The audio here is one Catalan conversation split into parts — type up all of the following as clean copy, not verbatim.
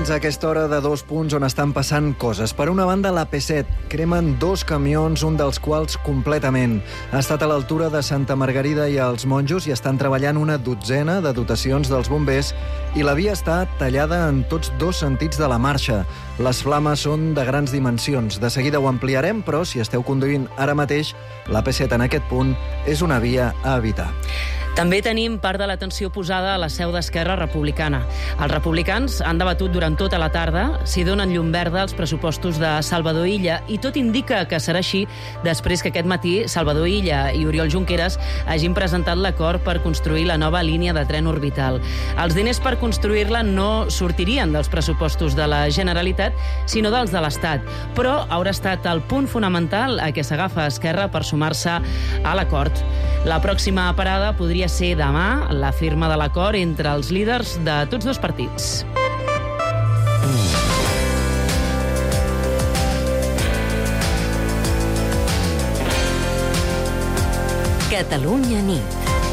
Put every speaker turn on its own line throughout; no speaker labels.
pendents a aquesta hora de 2 punts on estan passant coses. Per una banda, la P7. Cremen 2 camions, un dels quals completament. Ha estat a l'altura de Santa Margarida i els Monjos i estan treballant una dotzena de dotacions dels bombers i la via està tallada en tots 2 sentits de la marxa. Les flames són de grans dimensions. De seguida ho ampliarem, però si esteu conduint ara mateix, la P7 en aquest punt és una via a evitar.
També tenim part de l'atenció posada a la seu d'Esquerra Republicana. Els republicans han debatut durant tota la tarda si donen llum verda als pressupostos de Salvador Illa i tot indica que serà així després que aquest matí Salvador Illa i Oriol Junqueras hagin presentat l'acord per construir la nova línia de tren orbital. Els diners per construir-la no sortirien dels pressupostos de la Generalitat, sinó dels de l'Estat. Però haurà estat el punt fonamental a què s'agafa Esquerra per sumar-se a l'acord. La pròxima parada podria ser demà la firma de l'acord entre els líders de tots 2 partits.
Catalunya nit.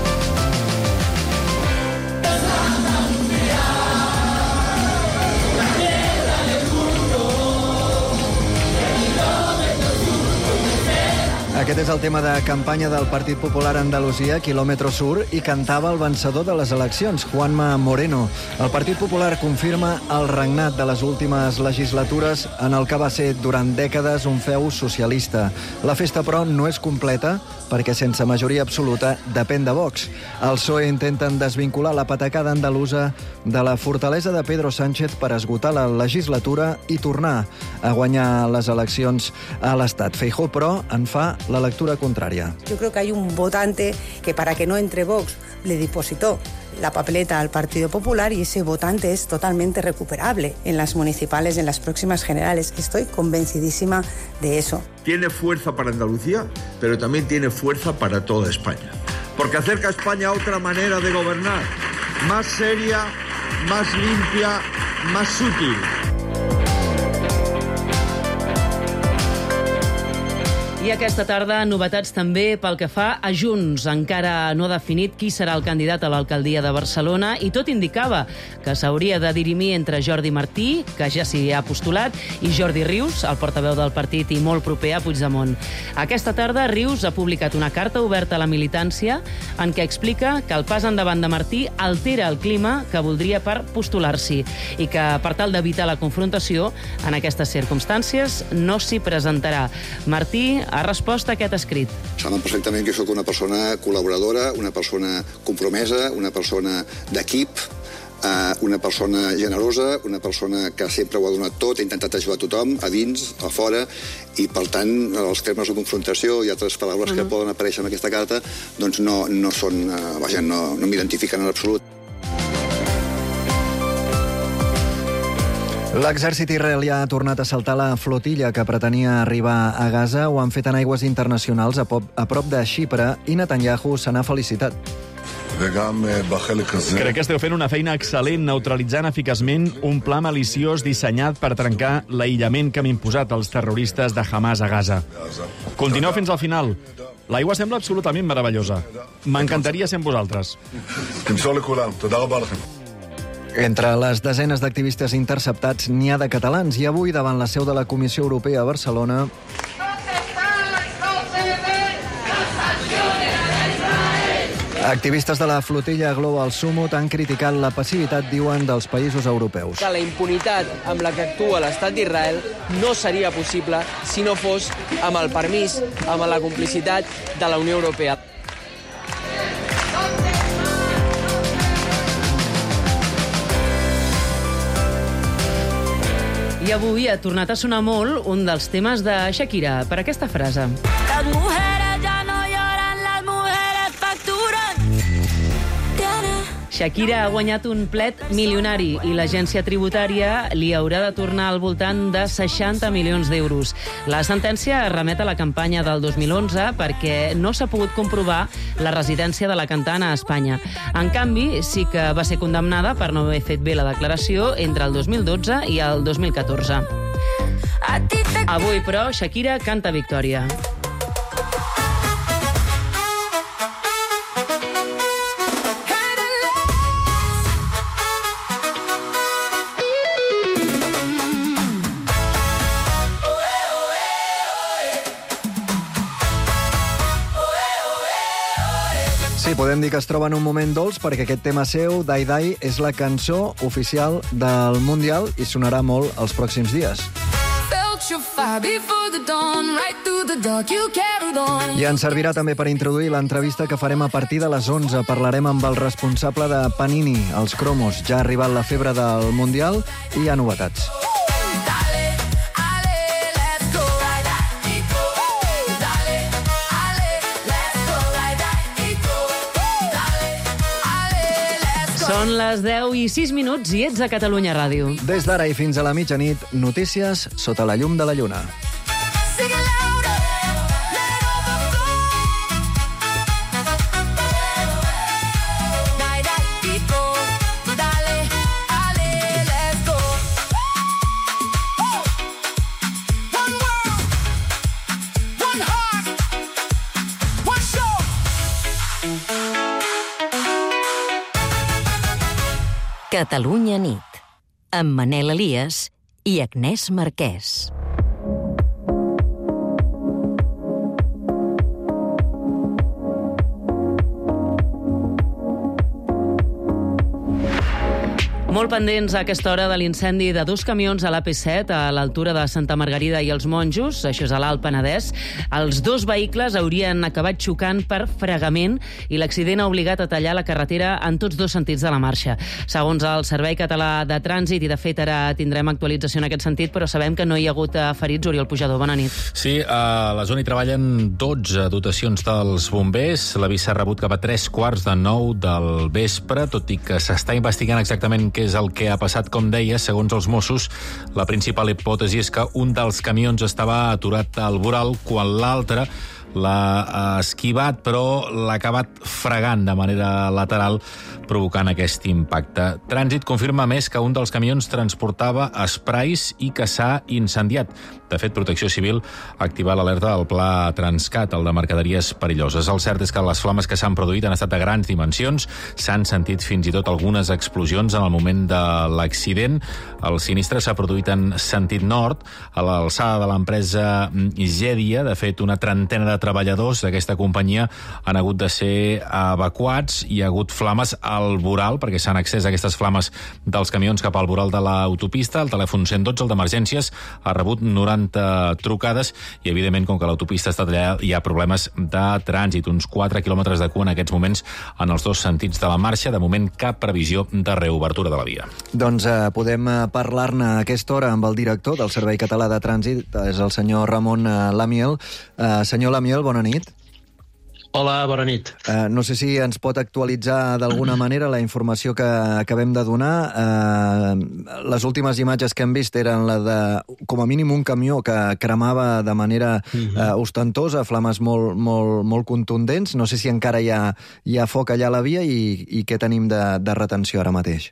Aquest és el tema de campanya del Partit Popular a Andalusia, Kilòmetre Sur, i cantava el vencedor de les eleccions, Juanma Moreno. El Partit Popular confirma el regnat de les últimes legislatures en el que va ser durant dècades un feu socialista. La festa, però, no és completa perquè sense majoria absoluta depèn de Vox. El PSOE intenten desvincular la patacada andalusa de la fortalesa de Pedro Sánchez per esgotar la legislatura i tornar a guanyar les eleccions a l'Estat. Feijóo, però, en fa la lectura contraria.
Yo creo que hay un votante que para que no entre Vox le depositó la papeleta al Partido Popular y ese votante es totalmente recuperable en las municipales, en las próximas generales. Estoy convencidísima de eso.
Tiene fuerza para Andalucía, pero también tiene fuerza para toda España. Porque acerca a España a otra manera de gobernar, más seria, más limpia, más útil.
I aquesta tarda, novetats també pel que fa a Junts. Encara no ha definit qui serà el candidat a l'alcaldia de Barcelona i tot indicava que s'hauria de dirimir entre Jordi Martí, que ja s'hi ha postulat, i Jordi Rius, el portaveu del partit i molt proper a Puigdemont. Aquesta tarda, Rius ha publicat una carta oberta a la militància en què explica que el pas endavant de Martí altera el clima que voldria per postular-s'hi i que, per tal d'evitar la confrontació, en aquestes circumstàncies no s'hi presentarà. Martí ha respost a aquest escrit.
Saben perfectament que sóc una persona col·laboradora, una persona compromesa, una persona d'equip, una persona generosa, una persona que sempre ho ha donat tot, ha intentat ajudar tothom, a dins, a fora, i per tant els termes de confrontació i altres paraules que poden aparèixer en aquesta carta doncs no són, no m'identifiquen en absolut.
L'exèrcit israelià ha tornat a saltar la flotilla que pretenia arribar a Gaza. Ho han fet en aigües internacionals a prop de Xipre i Netanyahu se n'ha felicitat.
Crec que esteu fent una feina excel·lent neutralitzant eficaçment un pla maliciós dissenyat per trencar l'aïllament que han imposat els terroristes de Hamas a Gaza. Continueu fins al final. L'aigua sembla absolutament meravellosa. M'encantaria ser amb vosaltres.
Entre les desenes d'activistes interceptats n'hi ha de catalans i avui, davant la seu de la Comissió Europea a Barcelona, activistes de la flotilla Global Summit han criticat la passivitat, diuen, dels països europeus.
Que la impunitat amb la que actua l'estat d'Israel no seria possible si no fos amb el permís, amb la complicitat de la Unió Europea.
I avui ha tornat a sonar molt un dels temes de Shakira per aquesta frase.
Las mujeres ya no lloran, las mujeres facturan.
Shakira ha guanyat un plet milionari i l'agència tributària li haurà de tornar al voltant de 60 milions d'euros. La sentència remet a la campanya del 2011 perquè no s'ha pogut comprovar la residència de la cantant a Espanya. En canvi, sí que va ser condemnada per no haver fet bé la declaració entre el 2012 i el 2014. Avui, però, Shakira canta victòria.
podem dir que es troba en un moment dolç perquè aquest tema seu, Dai Dai, és la cançó oficial del Mundial i sonarà molt els pròxims dies. I ens servirà també per introduir l'entrevista que farem a partir de les 11. Parlarem amb el responsable de Panini, els cromos. Ja ha arribat la febre del Mundial i hi ha novetats.
Són les 10:06 i ets a Catalunya Ràdio.
Des d'ara i fins a la mitjanit, notícies sota la llum de la lluna.
Catalunya nit, amb Manel Elias i Agnès Marquès.
Molt pendents a aquesta hora de l'incendi de 2 camions a l'AP7 a l'altura de Santa Margarida i els Monjos, això és a l'Alt Penedès. Els 2 vehicles haurien acabat xocant per fregament i l'accident ha obligat a tallar la carretera en tots 2 sentits de la marxa. Segons el Servei Català de Trànsit, i de fet ara tindrem actualització en aquest sentit, però sabem que no hi ha hagut ferits. Oriol Pujador, bona nit.
Sí, a la zona hi treballen 12 dotacions dels bombers. L'avís s'ha rebut cap a 3:15 del vespre, tot i que s'està investigant exactament què és el que ha passat. Com deia, segons els Mossos, la principal hipòtesi és que un dels camions estava aturat al voral quan l'altre l'ha esquivat, però l'ha acabat fregant de manera lateral, provocant aquest impacte. Trànsit confirma més que un dels camions transportava esprais i que s'ha incendiat. De fet, Protecció Civil ha activat l'alerta del Pla Transcat, el de mercaderies perilloses. El cert és que les flames que s'han produït han estat de grans dimensions, s'han sentit fins i tot algunes explosions en el moment de l'accident. El sinistre s'ha produït en sentit nord, a l'alçada de l'empresa Gèdia. De fet, una trentena de treballadors d'aquesta companyia han hagut de ser evacuats. Hi ha hagut flames al voral, perquè s'han accés a aquestes flames dels camions cap al voral de l'autopista. El telèfon 112, el d'emergències, ha rebut 90 trucades i, evidentment, com que l'autopista està tallada, hi ha problemes de trànsit. Uns 4 quilòmetres de cua en aquests moments en els 2 sentits de la marxa. De moment, cap previsió de reobertura de la via.
Doncs podem parlar-ne a aquesta hora amb el director del Servei Català de Trànsit, és el senyor Ramon Lamiel. Senyor Lamiel, bona nit.
Hola, bona nit.
No sé si ens pot actualitzar d'alguna manera la informació que acabem de donar. Les últimes imatges que hem vist eren la de, com a mínim, un camió que cremava de manera ostentosa, flames molt contundents. No sé si encara hi ha foc allà a la via i què tenim de retenció ara mateix.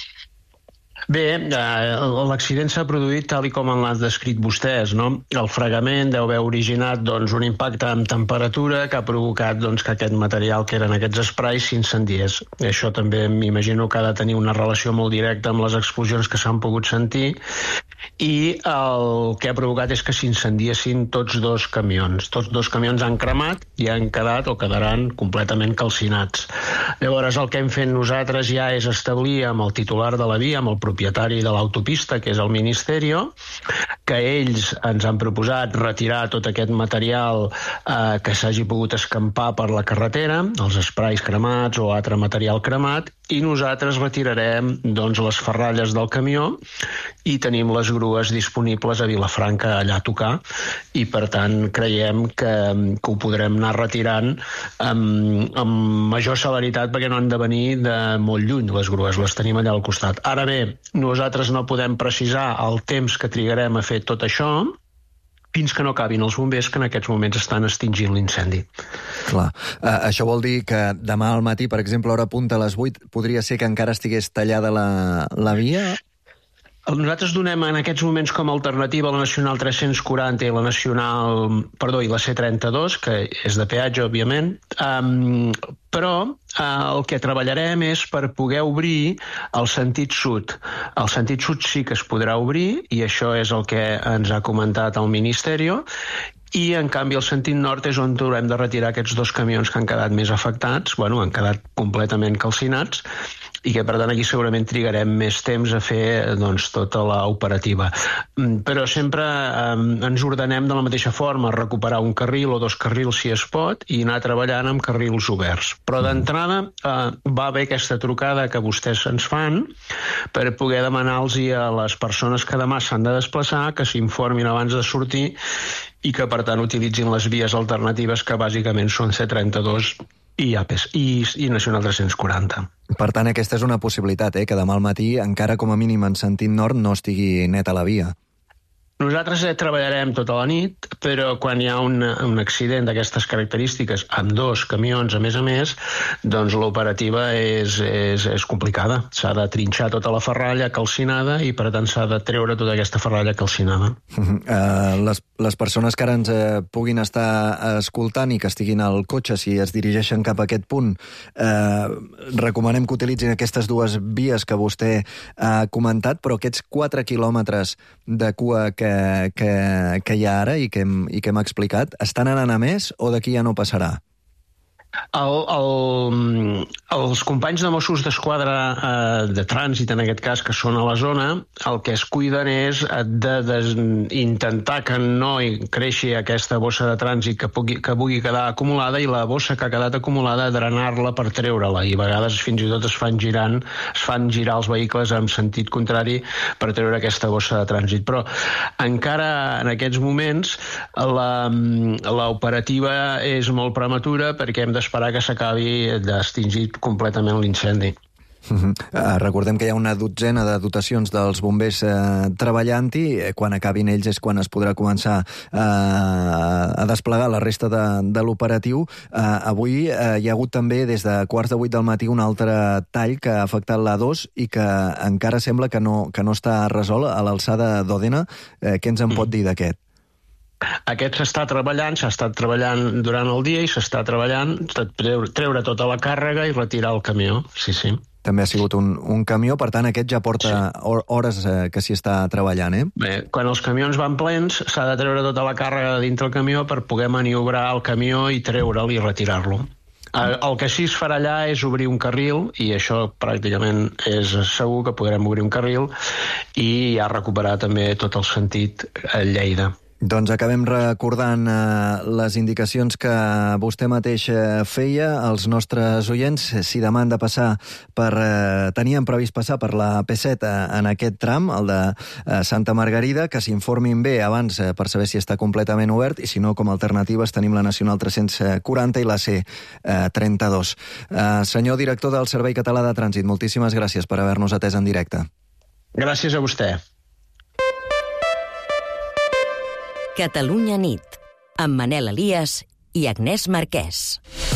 Bé, l'accident s'ha produït tal com l'han descrit vostès, no? El fregament deu haver originat un impacte amb temperatura que ha provocat que aquest material, que eren aquests esprais, s'incendiés. Això també m'imagino que ha de tenir una relació molt directa amb les explosions que s'han pogut sentir, i el que ha provocat és que s'incendiessin tots 2 camions. Tots 2 camions han cremat i han quedat o quedaran completament calcinats. Llavors, el que hem fet nosaltres ja és establir amb el titular de la via, amb el propietari de l'autopista, que és el Ministerio, que ells ens han proposat retirar tot aquest material que s'hagi pogut escampar per la carretera, els esprais cremats o altre material cremat, i nosaltres retirarem les ferralles del camió i tenim les grues disponibles a Vilafranca allà a tocar, i per tant creiem que ho podrem anar retirant amb major celeritat, perquè no han de venir de molt lluny les grues, les tenim allà al costat. Ara bé, nosaltres no podem precisar el temps que trigarem a fer tot això fins que no acabin els bombers, que en aquests moments estan extingint l'incendi.
Clar. Això vol dir que demà al matí, per exemple, a hora punta a les 8, podria ser que encara estigués tallada la via?
Nosaltres donem en aquests moments com a alternativa la Nacional 340 i la C32, que és de peatge, òbviament, però el que treballarem és per poder obrir el sentit sud. El sentit sud sí que es podrà obrir, i això és el que ens ha comentat el Ministerio, i en canvi el sentit nord és on haurem de retirar aquests 2 camions que han quedat més afectats, han quedat completament calcinats, i que per tant aquí segurament trigarem més temps a fer tota l'operativa. Però sempre ens ordenem de la mateixa forma, recuperar un carril o 2 carrils si es pot i anar treballant amb carrils oberts. Però d'entrada va haver aquesta trucada que vostès ens fan per poder demanar-los a les persones que demà s'han de desplaçar que s'informin abans de sortir i que per tant utilitzin les vies alternatives que bàsicament són C32 i Nacional 340.
Per tant, aquesta és una possibilitat, que demà al matí, encara com a mínim en sentit nord, no estigui neta la via.
Nosaltres treballarem tota la nit, però quan hi ha un accident d'aquestes característiques, amb 2 camions a més, doncs l'operativa és complicada. S'ha de trinxar tota la ferralla calcinada i, per tant, s'ha de treure tota aquesta ferralla calcinada.
Les persones que ara ens puguin estar escoltant i que estiguin al cotxe, si es dirigeixen cap a aquest punt, recomanem que utilitzin aquestes 2 vies que vostè ha comentat, però aquests 4 quilòmetres de cua que hi ha ara i que hem explicat, estan anant a més o d'aquí ja no passarà?
Els companys de Mossos d'Esquadra de trànsit, en aquest cas, que són a la zona, el que es cuiden és d'intentar que no creixi aquesta bossa de trànsit que pugui quedar acumulada i la bossa que ha quedat acumulada drenar-la per treure-la, i a vegades fins i tot es fan girar els vehicles en sentit contrari per treure aquesta bossa de trànsit. Però encara en aquests moments l'operativa és molt prematura perquè hem d'esperar que s'acabi d'extingir completament l'incendi.
Recordem que hi ha una 12 de dotacions dels bombers treballant-hi. Quan acabin ells és quan es podrà començar a desplegar la resta de l'operatiu. Avui hi ha hagut també des de 7:45 del matí un altre tall que ha afectat l'A2 i que encara sembla que no està resolt a l'alçada d'Òdena. Què ens en pot dir d'aquest?
Aquest s'ha estat treballant durant el dia i s'està treballant treure tota la càrrega i retirar el camió, sí.
També ha sigut un camió, per tant aquest ja porta hores que s'hi està treballant,
Bé, quan els camions van plens s'ha de treure tota la càrrega de dintre el camió per poder maniobrar el camió i treure'l i retirar-lo. El que sí es farà allà és obrir un carril, i això pràcticament és segur que podrem obrir un carril, i ja recuperar també tot el sentit a Lleida.
Doncs acabem recordant les indicacions que vostè mateix feia als nostres oients. Si demà han de passar tenien previst passar per la P7 en aquest tram, el de Santa Margarida, que s'informin bé abans per saber si està completament obert, i si no, com a alternatives tenim la Nacional 340 i la C32. Senyor director del Servei Català de Trànsit, moltíssimes gràcies per haver-nos atès en directe.
Gràcies a vostè.
Catalunya nit, amb Manel Elias i Agnès Marquès.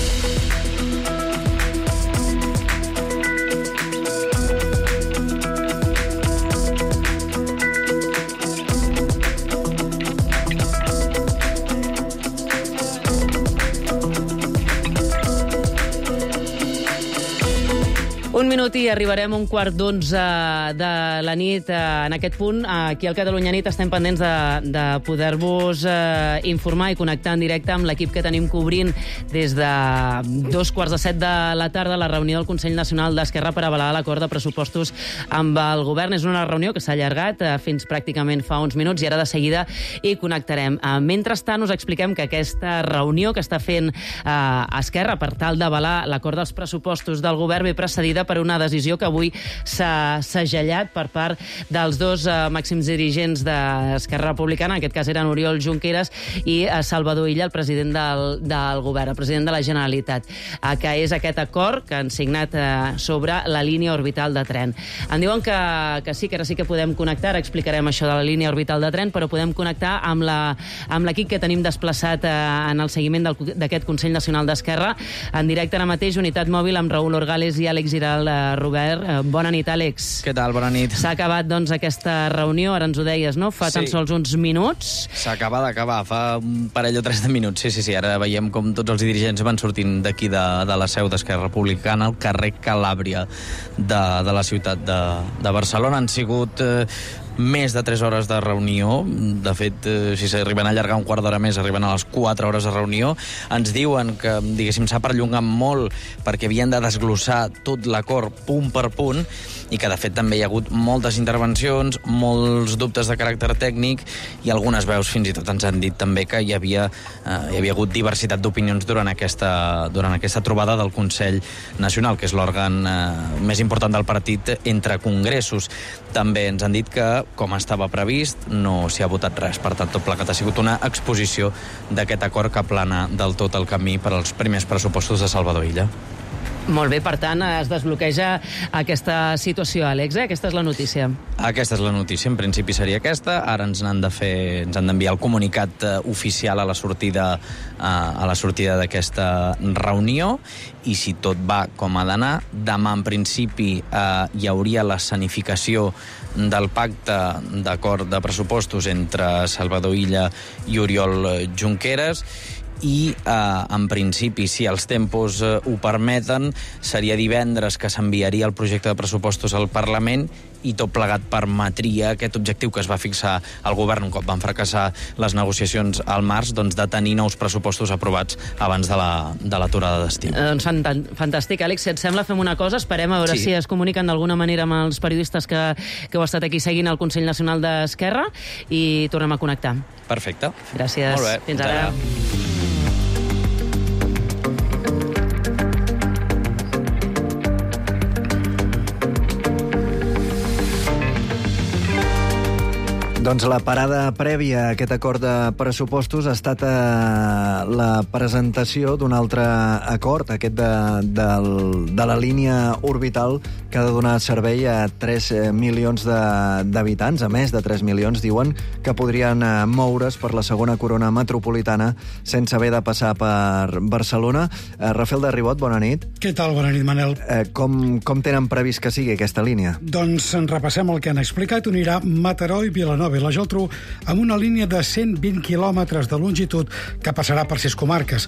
Un minut i arribarem a 11:15 de la nit. En aquest punt, aquí al Catalunya Nit, estem pendents de poder-vos informar i connectar en directe amb l'equip que tenim cobrint des de 6:45 de la tarda la reunió del Consell Nacional d'Esquerra per avalar l'acord de pressupostos amb el govern. És una reunió que s'ha allargat fins pràcticament fa uns minuts i ara de seguida hi connectarem. Mentrestant, us expliquem que aquesta reunió que està fent Esquerra per tal d'avalar l'acord dels pressupostos del govern ve precedida per una decisió que avui s'ha segellat per part dels dos màxims dirigents d'Esquerra Republicana, en aquest cas eren Oriol Junqueras i Salvador Illa, el president del govern, el president de la Generalitat, que és aquest acord que han signat sobre la línia orbital de tren. Em diuen que sí, que ara sí que podem connectar, ara explicarem això de la línia orbital de tren, però podem connectar amb l'equip que tenim desplaçat en el seguiment d'aquest Consell Nacional d'Esquerra. En directe ara mateix, unitat mòbil amb Raül Orgales i Àlex Giral. Robert, bona nit, Àlex.
Què tal? Bona nit.
S'ha acabat, doncs, aquesta reunió, ara ens ho deies, no? Fa tan sols uns minuts.
S'acaba d'acabar, fa un parell o tres de minuts, sí. Ara veiem com tots els dirigents van sortint d'aquí de la seu d'Esquerra Republicana al carrer Calàbria de la ciutat de Barcelona. Han sigut més de 3 hores de reunió. De fet, si s'arriben a allargar un quart d'hora més, arriben a les 4 hores de reunió. Ens diuen que, diguéssim, s'ha perllongat molt perquè havien de desglossar tot l'acord punt per punt i que, de fet, també hi ha hagut moltes intervencions, molts dubtes de caràcter tècnic i algunes veus fins i tot ens han dit també que hi havia hagut diversitat d'opinions durant aquesta trobada del Consell Nacional, que és l'òrgan més important del partit entre congressos. També ens han dit que, com estava previst, no s'hi ha votat res. Per tant, tot plegat ha sigut una exposició d'aquest acord que plana del tot el camí per als primers pressupostos de Salvador Illa.
Molt bé, per tant, es desbloqueja aquesta situació, Àlex, Aquesta és la notícia.
Aquesta és la notícia, en principi seria aquesta. Ara ens han d'enviar el comunicat oficial a la sortida d'aquesta reunió i si tot va com ha d'anar, demà en principi hi hauria l'escenificació del pacte d'acord de pressupostos entre Salvador Illa i Oriol Junqueras i, en principi, si els tempos ho permeten, seria divendres que s'enviaria el projecte de pressupostos al Parlament i tot plegat permetria aquest objectiu que es va fixar el govern un cop van fracassar les negociacions al març, doncs de tenir nous pressupostos aprovats abans de l'aturada d'estiu.
Doncs fantàstic, Àlex. Si et sembla, fem una cosa, esperem a veure si es comuniquen d'alguna manera amb els periodistes que heu estat aquí seguint el Consell Nacional d'Esquerra i tornem a connectar.
Perfecte.
Gràcies.
Molt bé.
Fins ara.
Doncs la parada prèvia a aquest acord de pressupostos ha estat la presentació d'un altre acord, aquest de la línia orbital que ha de donar servei a 3 milions d'habitants, a més de 3 milions, diuen, que podrien moure's per la segona corona metropolitana sense haver de passar per Barcelona. Rafael de Ribot, bona nit.
Què tal? Bona nit, Manel.
Com tenen previst que sigui aquesta línia?
Doncs repassem el que han explicat. Unirà Mataró i Vilanova i la Geltrú amb una línia de 120 quilòmetres de longitud que passarà per 6 comarques.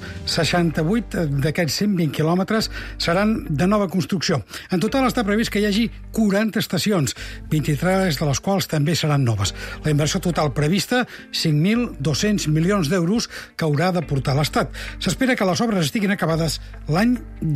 68 d'aquests 120 quilòmetres seran de nova construcció. En total està previst que hi hagi 40 estacions, 23 de les quals també seran noves. La inversió total prevista, 5.200 milions d'euros que haurà de portar l'Estat. S'espera que les obres estiguin acabades l'any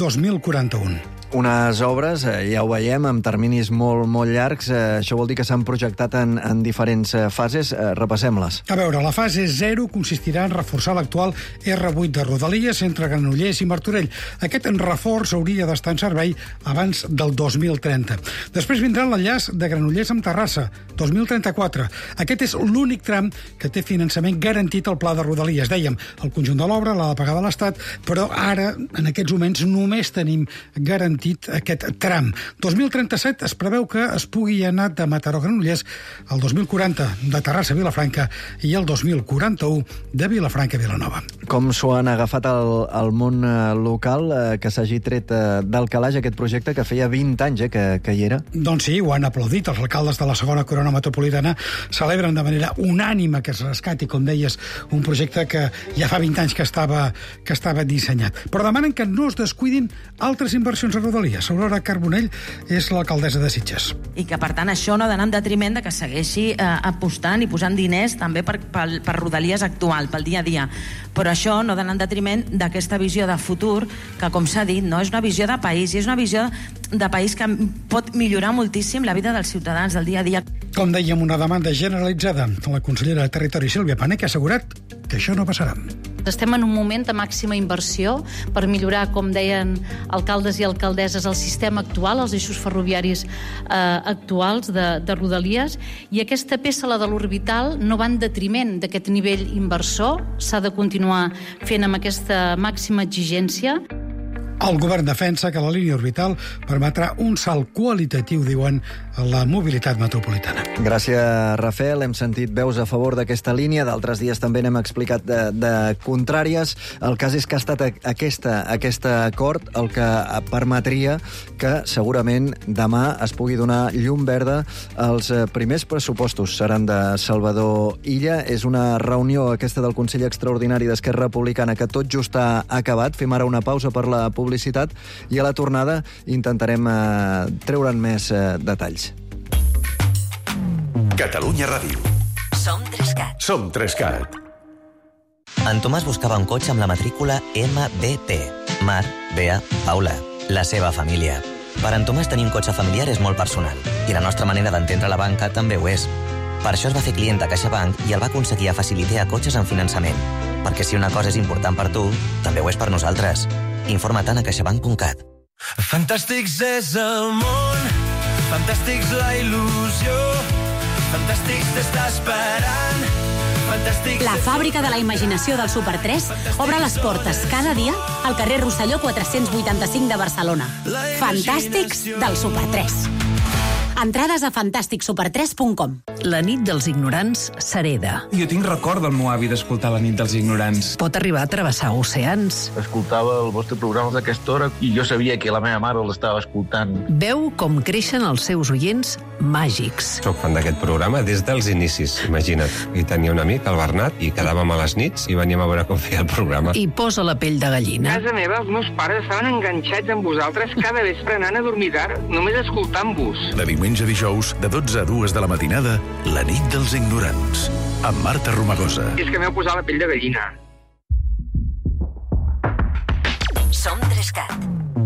2041.
Unes obres, ja ho veiem, amb terminis molt llargs. Això vol dir que s'han projectat en diferents fases. Repassem-les.
A veure, la fase 0 consistirà en reforçar l'actual R8 de Rodalies entre Granollers i Martorell. Aquest reforç hauria d'estar en servei abans del 2030. Després vindrà l'enllaç de Granollers amb Terrassa, 2034. Aquest és l'únic tram que té finançament garantit al pla de Rodalies. Dèiem, el conjunt de l'obra l'ha de pagar de l'Estat, però ara, en aquests moments, només tenim garantit aquest tram. 2037 es preveu que es pugui anar de Mataró a Granollers, el 2040 de Terrassa a Vilafranca i el 2041 de Vilafranca a Vilanova.
Com s'ho han agafat el món local que s'hagi tret del calaix aquest projecte que feia 20 anys que hi era?
Doncs sí, ho han aplaudit. Els alcaldes de la segona corona metropolitana celebren de manera unànime que es rescati, com deies, un projecte que ja fa 20 anys que estava dissenyat. Però demanen que no es descuidin altres inversions a Rodalies. Aurora Carbonell és l'alcaldessa de Sitges.
I que, per tant, això no ha d'anar en detriment de que segueixi apostant i posant diners també per Rodalies actual, pel dia a dia. Però això no ha d'anar en detriment d'aquesta visió de futur que, com s'ha dit, no és una visió de país, i és una visió de país que pot millorar moltíssim la vida dels ciutadans del dia a dia.
Com dèiem, una demanda generalitzada. La consellera de Territori, Sílvia Pané, que ha assegurat que això no passarà.
Estem en un moment de màxima inversió per millorar, com deien alcaldes i alcaldesses, el sistema actual, els eixos ferroviaris actuals de Rodalies, i aquesta peça, la de l'orbital, no va en detriment d'aquest nivell inversor. S'ha de continuar fent amb aquesta màxima exigència.
El govern defensa que la línia orbital permetrà un salt qualitatiu, diuen, a la mobilitat metropolitana.
Gràcies, Rafael. Hem sentit veus a favor d'aquesta línia, d'altres dies també n'hem explicat de contràries. El cas és que ha estat aquest acord el que permetria que segurament demà es pugui donar llum verda als primers pressupostos. Seran de Salvador Illa. És una reunió aquesta del Consell Extraordinari d'Esquerra Republicana que tot just ha acabat. Fem ara una pausa per la publicitat i a la tornada intentarem treure'n més detalls.
Catalunya Ràdio.
Som 3CAT.
Som 3CAT.
En Tomàs buscava un cotxe amb la matrícula MBP. Mar, Bea, Paula. La seva família. Per en Tomàs tenir un cotxe familiar és molt personal. I la nostra manera d'entendre la banca també ho és. Per això es va fer client de CaixaBank i el va aconseguir a Facilitea cotxes en finançament. Perquè si una cosa és important per tu, també ho és per nosaltres. Informa't a caixabank.cat.
Fantàstics és el món, fantàstics la il·lusió, fantàstics t'està esperant.
La fàbrica de la imaginació del Super 3 obre les portes cada dia al carrer Rosselló 485 de Barcelona. Fantàstics del Super 3. Entrades a fantàsticsuper3.com.
La nit dels ignorants s'hereda.
Jo tinc record del meu avi d'escoltar La nit dels ignorants.
Pot arribar a travessar oceans.
Escoltava el vostre programa d'aquesta hora i jo sabia que la meva mare l'estava escoltant.
Veu com creixen els seus oients màgics.
Soc fan d'aquest programa des dels inicis, imagina't. I tenia un amic, el Bernat, i quedàvem a les nits i veníem a veure com feia el programa.
I posa la pell de gallina.
A casa meva, els meus pares estaven enganxats amb vosaltres cada vespre anant a dormir tard, només escoltant-vos.
De diumenge a dijous, de 12 a 2 de la matinada, La nit dels ignorants, amb Marta Romagosa.
És que m'heu posat la pell de gallina.
Som 3CAT.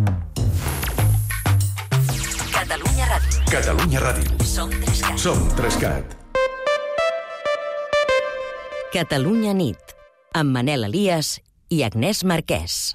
Catalunya Ràdio.
Catalunya Ràdio.
Som 3CAT.
Som 3CAT.
Catalunya nit, amb Manel Elias i Agnès Marquès.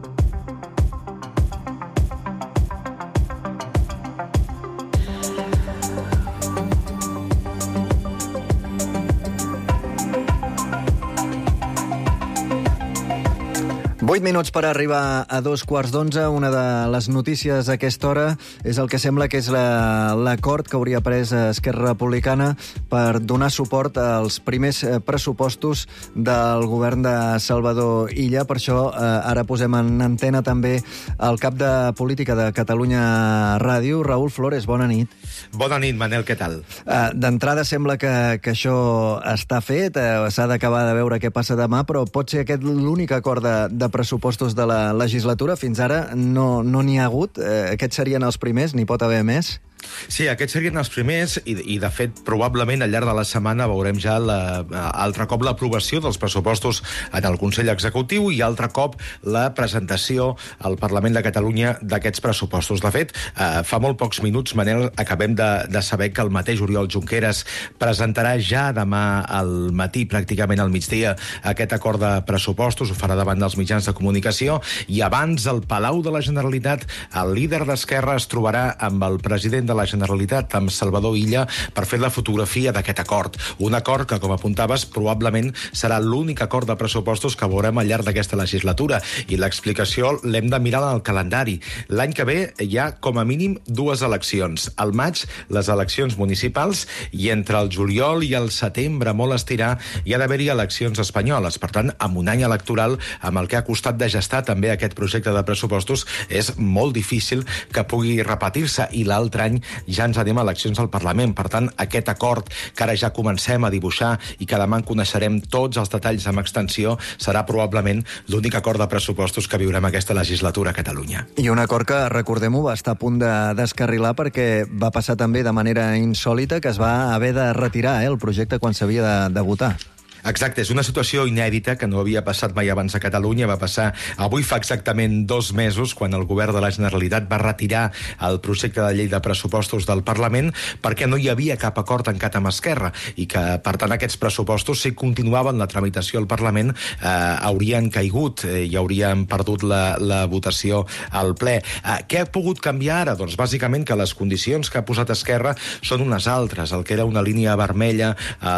Vuit minuts per arribar a 2:15. Una de les notícies a aquesta hora és el que sembla que és l'acord que hauria pres Esquerra Republicana per donar suport als primers pressupostos del govern de Salvador Illa. Per això ara posem en antena també el cap de política de Catalunya Ràdio, Raül Flores. Bona nit.
Bona nit, Manel, què tal?
D'entrada sembla que això està fet, s'ha d'acabar de veure què passa demà, però pot ser aquest l'únic acord de pressupostos de la legislatura. Fins ara no n'hi ha hagut. Aquests serien els primers, n'hi pot haver més?
Sí, aquests serien els primers i de fet, probablement al llarg de la setmana veurem ja altre cop l'aprovació dels pressupostos en el Consell Executiu i altre cop la presentació al Parlament de Catalunya d'aquests pressupostos. De fet, fa molt pocs minuts, Manel, acabem de saber que el mateix Oriol Junqueras presentarà ja demà al matí, pràcticament al migdia, aquest acord de pressupostos, ho farà davant dels mitjans de comunicació, i abans al Palau de la Generalitat el líder d'Esquerra es trobarà amb el president de la Generalitat, amb Salvador Illa, per fer la fotografia d'aquest acord. Un acord que, com apuntaves, probablement serà l'únic acord de pressupostos que veurem al llarg d'aquesta legislatura. I l'explicació l'hem de mirar en el calendari. L'any que ve hi ha, com a mínim, dues eleccions. Al maig, les eleccions municipals, i entre el juliol i el setembre, molt estirar, hi ha d'haver-hi eleccions espanyoles. Per tant, amb un any electoral, amb el que ha costat de gestar també aquest projecte de pressupostos, és molt difícil que pugui repetir-se. I l'altre any ja ens anem a eleccions al Parlament. Per tant, aquest acord que ara ja comencem a dibuixar i que demà en coneixerem tots els detalls amb extensió, serà probablement l'únic acord de pressupostos que viurem aquesta legislatura a Catalunya.
I un acord que, recordem-ho, va estar a punt de descarrilar perquè va passar també de manera insòlita que es va haver de retirar el projecte quan s'havia de votar.
Exacte, és una situació inèdita que no havia passat mai abans a Catalunya. Va passar avui fa exactament 2 mesos, quan el govern de la Generalitat va retirar el projecte de llei de pressupostos del Parlament perquè no hi havia cap acord tancat amb Esquerra i que, per tant, aquests pressupostos, si continuaven la tramitació al Parlament, haurien caigut i haurien perdut la votació al ple. Què ha pogut canviar ara? Doncs bàsicament que les condicions que ha posat Esquerra són unes altres. El que era una línia vermella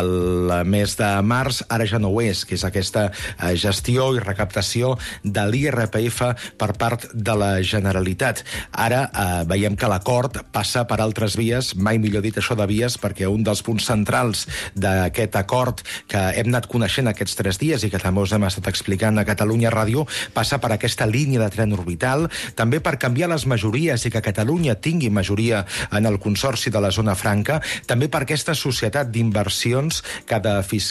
al mes de març ara ja no ho és, que és aquesta gestió i recaptació de l'IRPF per part de la Generalitat. Ara veiem que l'acord passa per altres vies, mai millor dit això de vies, perquè un dels punts centrals d'aquest acord que hem anat coneixent aquests 3 dies i que també us hem estat explicant a Catalunya Ràdio passa per aquesta línia de tren orbital, també per canviar les majories i que Catalunya tingui majoria en el Consorci de la Zona Franca, també per aquesta societat d'inversions que ha de fiscalitzar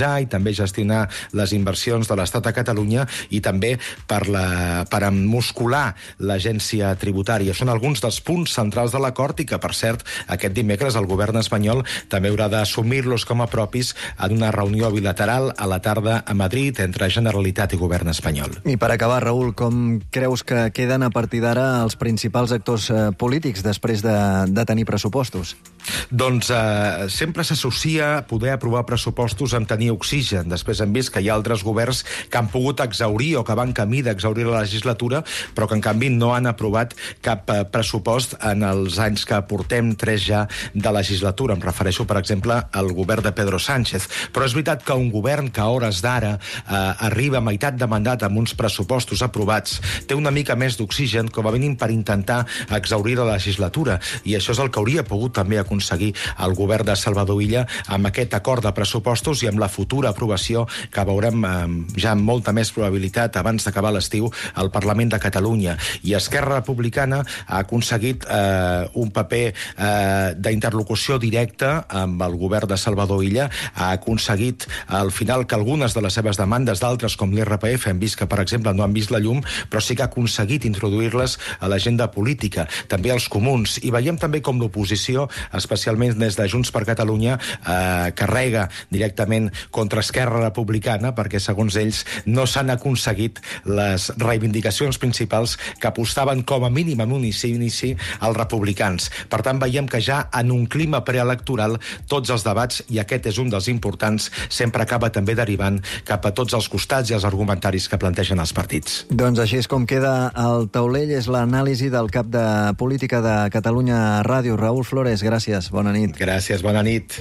implementar i també gestionar les inversions de l'Estat a Catalunya i també per muscular l'agència tributària. Són alguns dels punts centrals de l'acord i que, per cert, aquest dimecres el govern espanyol també haurà d'assumir-los com a propis en una reunió bilateral a la tarda a Madrid entre Generalitat i govern espanyol.
I per acabar, Raül, com creus que queden a partir d'ara els principals actors polítics després de tenir pressupostos?
Doncs sempre s'associa poder aprovar pressupostos amb tenir oxigen. Després hem vist que hi ha altres governs que han pogut exhaurir o que van camí d'exhaurir la legislatura, però que en canvi no han aprovat cap pressupost en els anys que portem 3 ja de legislatura. Em refereixo, per exemple, al govern de Pedro Sánchez. Però és veritat que un govern que a hores d'ara arriba a meitat de mandat amb uns pressupostos aprovats té una mica més d'oxigen, com a mínim per intentar exhaurir la legislatura. I això és el que hauria pogut també aconseguir el govern de Salvador Illa amb aquest acord de pressupostos i amb la futura aprovació que veurem ja amb molta més probabilitat abans d'acabar l'estiu al Parlament de Catalunya. I Esquerra Republicana ha aconseguit un paper d'interlocució directa amb el govern de Salvador Illa, ha aconseguit al final que algunes de les seves demandes, d'altres com l'IRPF, hem vist que, per exemple, no han vist la llum, però sí que ha aconseguit introduir-les a l'agenda política, també els comuns. I veiem també com l'oposició, especialment des de Junts per Catalunya, carrega directament contra Esquerra Republicana perquè, segons ells, no s'han aconseguit les reivindicacions principals que apostaven com a mínim en un inici als republicans. Per tant, veiem que ja en un clima preelectoral tots els debats, i aquest és un dels importants, sempre acaba també derivant cap a tots els costats i els argumentaris que plantegen els partits.
Doncs així és com queda el taulell, és l'anàlisi del cap de política de Catalunya Ràdio. Raül Flores, gràcies, bona nit.
Gràcies, bona nit.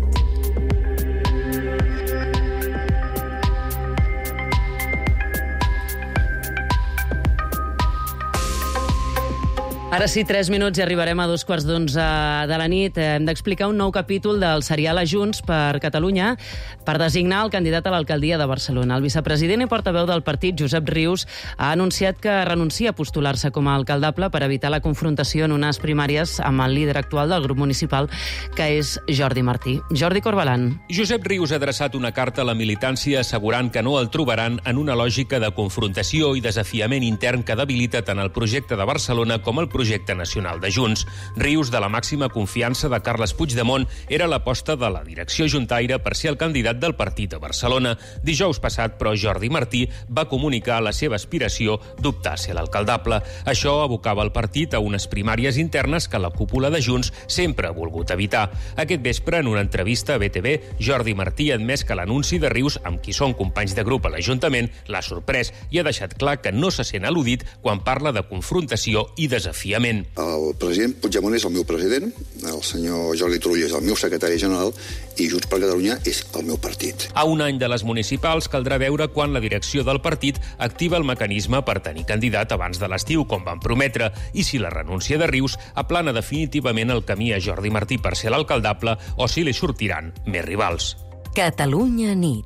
Ara sí, 3 minuts i arribarem a 2:15 de la nit. Hem d'explicar un nou capítol del serial a Junts per Catalunya per designar el candidat a l'alcaldia de Barcelona. El vicepresident i portaveu del partit, Josep Rius, ha anunciat que renuncia a postular-se com a alcaldable per evitar la confrontació en unes primàries amb el líder actual del grup municipal, que és Jordi Martí. Jordi Corbalan.
Josep Rius ha adreçat una carta a la militància assegurant que no el trobaran en una lògica de confrontació i desafiament intern que debilita tant el projecte de Barcelona com el projecte nacional de Junts. Rius, de la màxima confiança de Carles Puigdemont, era l'aposta de la direcció juntaire per ser el candidat del partit a Barcelona. Dijous passat, però, Jordi Martí va comunicar la seva aspiració d'optar a ser l'alcaldable. Això abocava el partit a unes primàries internes que la cúpula de Junts sempre ha volgut evitar. Aquest vespre, en una entrevista a BTV, Jordi Martí ha admès que l'anunci de Rius, amb qui són companys de grup a l'Ajuntament, l'ha sorprès i ha deixat clar que no se sent al·ludit quan parla de confrontació i desafiament.
El president Puigdemont és el meu president, el senyor Jordi Turull és el meu secretari general i Junts per Catalunya és el meu partit.
A un any de les municipals caldrà veure quan la direcció del partit activa el mecanisme per tenir candidat abans de l'estiu, com van prometre, i si la renúncia de Rius aplana definitivament el camí a Jordi Martí per ser l'alcaldable o si li sortiran més rivals.
Catalunya nit.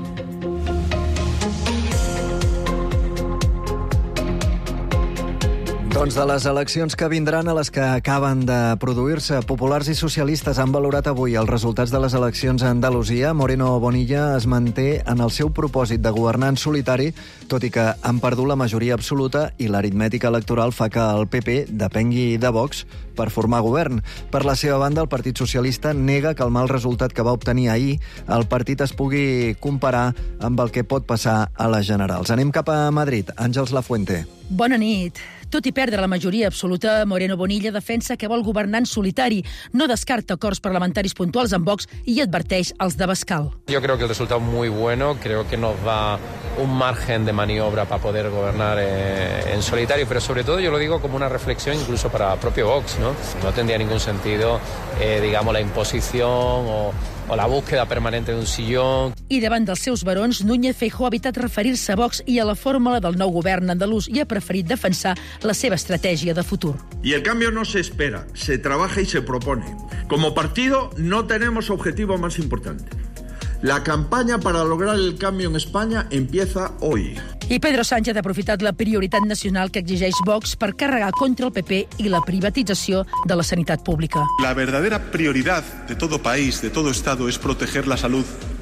Doncs de les eleccions que vindran a les que acaben de produir-se, populars i socialistes han valorat avui els resultats de les eleccions a Andalusia. Moreno Bonilla es manté en el seu propòsit de governar en solitari, tot i que han perdut la majoria absoluta i l'aritmètica electoral fa que el PP depengui de Vox per formar govern. Per la seva banda, el Partit Socialista nega que el mal resultat que va obtenir ahir el partit es pugui comparar amb el que pot passar a les generals. Anem cap a Madrid. Àngels Lafuente.
Bona nit. Tot i perdre la majoria absoluta, Moreno Bonilla defensa que vol governar en solitari, no descarta acords parlamentaris puntuals amb Vox i adverteix els d'Abascal.
Yo creo que el resultado es muy bueno, creo que nos da un margen de maniobra para poder gobernar en solitario, pero sobre todo yo lo digo como una reflexión incluso para propio Vox, ¿no? No tendría ningún sentido, digamos, la imposición o la búsqueda permanente d'un sillón.
I davant dels seus barons, Núñez Feijóo ha evitat referir-se a Vox i a la fórmula del nou govern andalús i ha preferit defensar la seva estratègia de futur.
Y el cambio no se espera, se trabaja y se propone. Como partido no tenemos objetivo más importante. La campaña para lograr el cambio en España empieza hoy.
I Pedro Sánchez ha aprofitat la prioritat nacional que exigeix Vox per carregar contra el PP i la privatització de la sanitat pública.
La verdadera prioridad de todo país, de todo Estado, es proteger la salud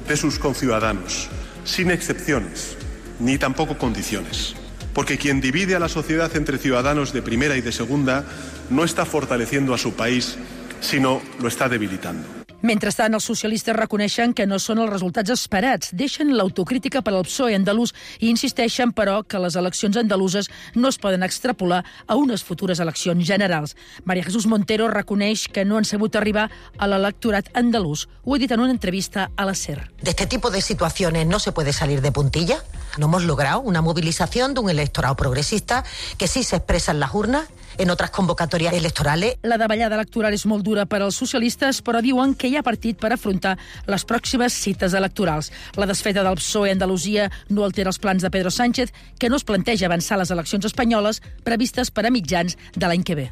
de sus conciudadanos, sin excepciones, ni tampoco condiciones. Porque quien divide a la sociedad entre ciudadanos de primera y de segunda no está fortaleciendo a su país, sino lo está debilitando.
Mentrestant, els socialistes reconeixen que no són els resultats esperats, deixen l'autocrítica per al PSOE andalús i insisteixen, però, que les eleccions andaluses no es poden extrapolar a unes futures eleccions generals. María Jesús Montero reconeix que no han sabut arribar a l'electorat andalús. Ho ha dit en una entrevista a la SER.
De este tipo de situaciones no se puede salir de puntilla. No hemos logrado una movilización de un electorado progresista que sí se expresa en las urnas, en otras convocatorias electorales.
La davallada electoral és molt dura per als socialistes, però diuen que hi ha partit per afrontar les pròximes cites electorals. La desfeta del PSOE a Andalusia no altera els plans de Pedro Sánchez, que no es planteja avançar les eleccions espanyoles previstes per a mitjans de l'any que ve.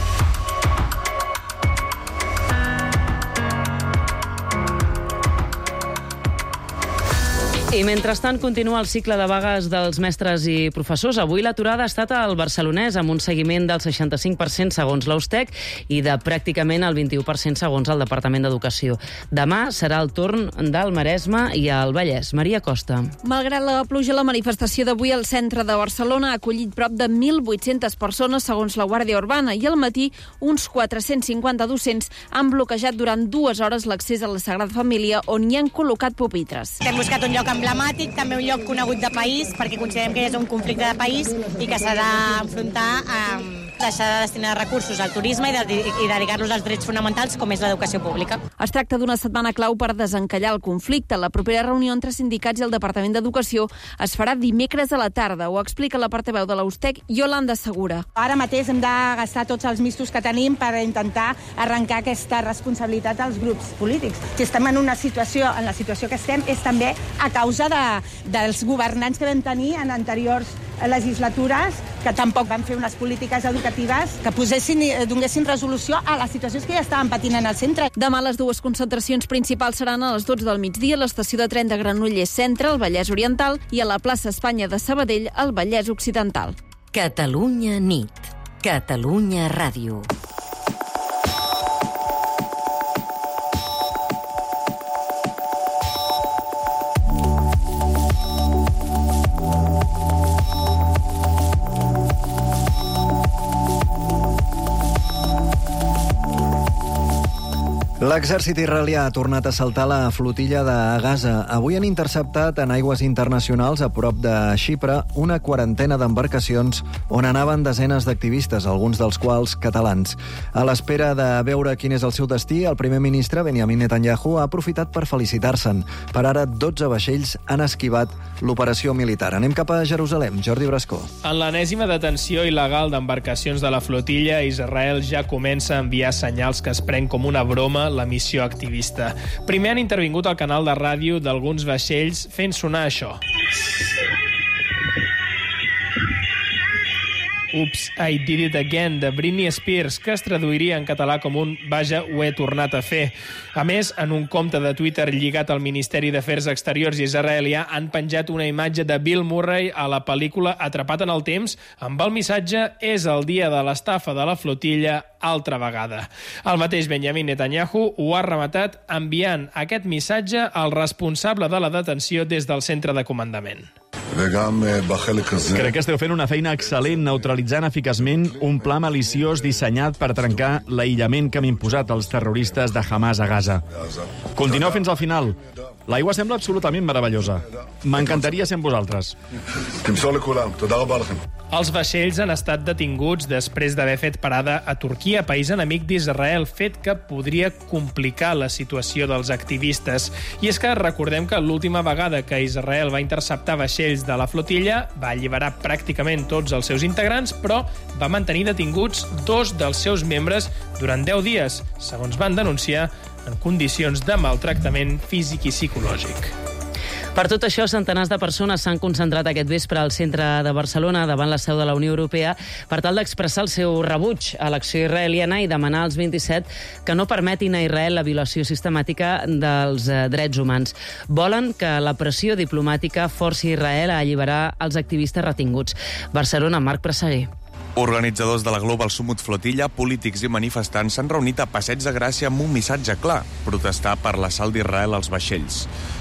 I mentrestant continua el cicle de vagues dels mestres i professors. Avui l'aturada ha estat al Barcelonès, amb un seguiment del 65% segons l'Austec i de pràcticament el 21% segons el Departament d'Educació. Demà serà el torn del Maresme i al Vallès. Maria Costa.
Malgrat la pluja, la manifestació d'avui al centre de Barcelona ha acollit prop de 1.800 persones segons la Guàrdia Urbana i al matí uns 450 docents han bloquejat durant 2 hores l'accés a la Sagrada Família, on hi han col·locat pupitres.
Hem buscat un lloc emblemàtic, també un lloc conegut de país, perquè considerem que és un conflicte de país i que s'ha d'enfrontar a deixar de destinar recursos al turisme i dedicar-los als drets fonamentals, com és l'educació pública.
Es tracta d'una setmana clau per desencallar el conflicte. La propera reunió entre sindicats i el Departament d'Educació es farà dimecres a la tarda. Ho explica la portaveu de l'Austec, Yolanda Segura.
Ara mateix hem de gastar tots els mistos que tenim per intentar arrencar aquesta responsabilitat als grups polítics. Si estem en la situació que estem, és també a causa dels governants que vam tenir en anteriors legislatures, que tampoc van fer unes polítiques educatives que donessin resolució a les situacions que ja estaven patint en el centre.
Demà les dues concentracions principals seran a les 12 del migdia a l'estació de tren de Granollers Centre, al Vallès Oriental, i a la plaça Espanya de Sabadell, al Vallès Occidental.
Catalunya nit. Catalunya ràdio.
L'exèrcit israelià ha tornat a saltar la flotilla de Gaza. Avui han interceptat en aigües internacionals a prop de Xipre una quarantena d'embarcacions on anaven desenes d'activistes, alguns dels quals catalans. A l'espera de veure quin és el seu destí, el primer ministre Benjamin Netanyahu ha aprofitat per felicitar-se'n. Per ara, 12 vaixells han esquivat l'operació militar. Anem cap a Jerusalem. Jordi Brascó.
En l'enèsima detenció il·legal d'embarcacions de la flotilla, Israel ja comença a enviar senyals que es pren com una broma la missió activista. Primer han intervingut al canal de ràdio d'alguns vaixells fent sonar això. Oops, I Did It Again, de Britney Spears, que es traduiria en català com un vaja, ho he tornat a fer. A més, en un compte de Twitter lligat al Ministeri d'Afers Exteriors israelià han penjat una imatge de Bill Murray a la pel·lícula Atrapat en el temps amb el missatge "És el dia de l'estafa de la flotilla altra vegada". El mateix Benjamin Netanyahu ho ha rematat enviant aquest missatge al responsable de la detenció des del centre de comandament.
Crec que esteu fent una feina excel·lent neutralitzant eficaçment un pla maliciós dissenyat per trencar l'aïllament que han imposat els terroristes de Hamas a Gaza. Continueu fins al final. L'aigua sembla absolutament meravellosa. M'encantaria ser amb vosaltres.
Els vaixells han estat detinguts després d'haver fet parada a Turquia, país enemic d'Israel, fet que podria complicar la situació dels activistes. I és que recordem que l'última vegada que Israel va interceptar vaixells de la flotilla va alliberar pràcticament tots els seus integrants, però va mantenir detinguts 2 dels seus membres durant 10 dies, segons van denunciar, en condicions de maltractament físic i psicològic.
Per tot això, centenars de persones s'han concentrat aquest vespre al centre de Barcelona, davant la seu de la Unió Europea, per tal d'expressar el seu rebuig a l'acció israeliana i demanar als 27 que no permetin a Israel la violació sistemàtica dels drets humans. Volen que la pressió diplomàtica forci Israel a alliberar els activistes retinguts. Barcelona, Marc Presseguer.
Organitzadors de la Global Summit Flotilla, polítics i manifestants s'han reunit a Passeig de Gràcia amb un missatge clar: protestar per l'assalt d'Israel als vaixells.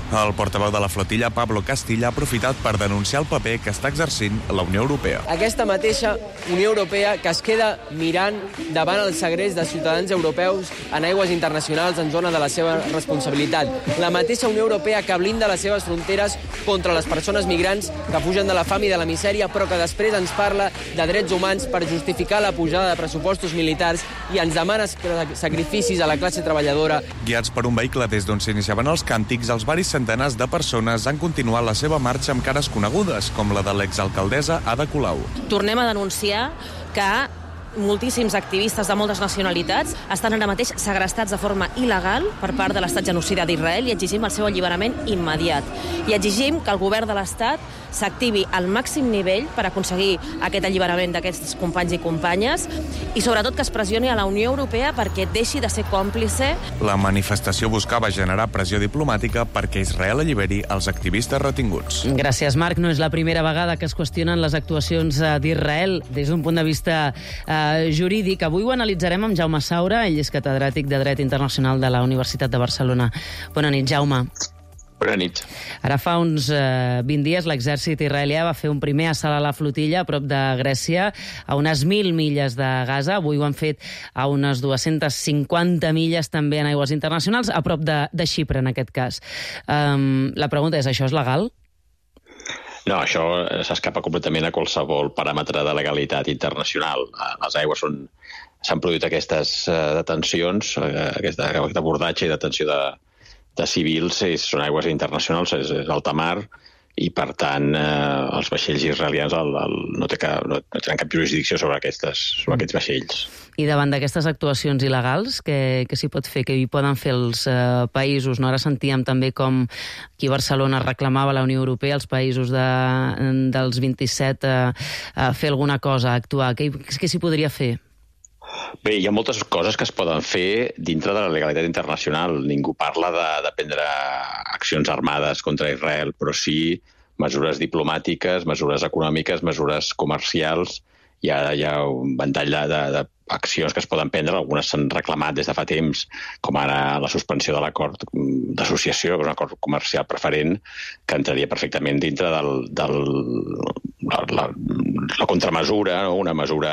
El portaveu de la flotilla, Pablo Castilla, ha aprofitat per denunciar el paper que està exercint la Unió Europea.
Aquesta mateixa Unió Europea que es queda mirant davant el segrest de ciutadans europeus en aigües internacionals en zona de la seva responsabilitat. La mateixa Unió Europea que blinda les seves fronteres contra les persones migrants que fugen de la fam i de la misèria, però que després ens parla de drets humans per justificar la pujada de pressupostos militars i ens demana sacrificis a la classe treballadora.
Guiats per un vehicle des d'on s'iniciaven els càntics, els varis centenars de persones han continuat la seva marxa amb cares conegudes, com la de l'exalcaldessa Ada Colau.
Tornem a denunciar que moltíssims activistes de moltes nacionalitats estan ara mateix segrestats de forma il·legal per part de l'estat genocida d'Israel i exigim el seu alliberament immediat. I exigim que el govern de l'estat s'activi al màxim nivell per aconseguir aquest alliberament d'aquests companys i companyes i sobretot que es pressioni a la Unió Europea perquè deixi de ser còmplice.
La manifestació buscava generar pressió diplomàtica perquè Israel alliberi els activistes retinguts.
Gràcies, Marc. No és la primera vegada que es qüestionen les actuacions d'Israel des d'un punt de vista jurídic. Avui ho analitzarem amb Jaume Saura, ell és catedràtic de Dret Internacional de la Universitat de Barcelona. Bona nit, Jaume.
Bona nit.
Ara fa uns 20 dies l'exèrcit israelià va fer un primer assalt a la flotilla a prop de Grècia, a unes 1.000 milles de Gaza. Avui ho han fet a unes 250 milles també en aigües internacionals, a prop de Xipre, en aquest cas. La pregunta és, això és legal?
No, això s'escapa completament a qualsevol paràmetre de legalitat internacional. Les aigües s'han produït aquestes detencions, aquest abordatge i detenció de civils, són aigües internacionals, és alta mar, i per tant els vaixells israelians no tenen cap jurisdicció sobre aquests vaixells.
I davant d'aquestes actuacions il·legals, què s'hi pot fer? Què hi poden fer els països? Ara sentíem també com aquí a Barcelona reclamava la Unió Europea, els països dels 27, fer alguna cosa, actuar. Què s'hi podria fer?
Bé, hi ha moltes coses que es poden fer dintre de la legalitat internacional. Ningú parla de prendre accions armades contra Israel, però sí mesures diplomàtiques, mesures econòmiques, mesures comercials. Hi ha un ventall d'accions que es poden prendre. Algunes s'han reclamat des de fa temps, com ara la suspensió de l'acord d'associació, que és un acord comercial preferent, que entraria perfectament dintre la contramesura, una mesura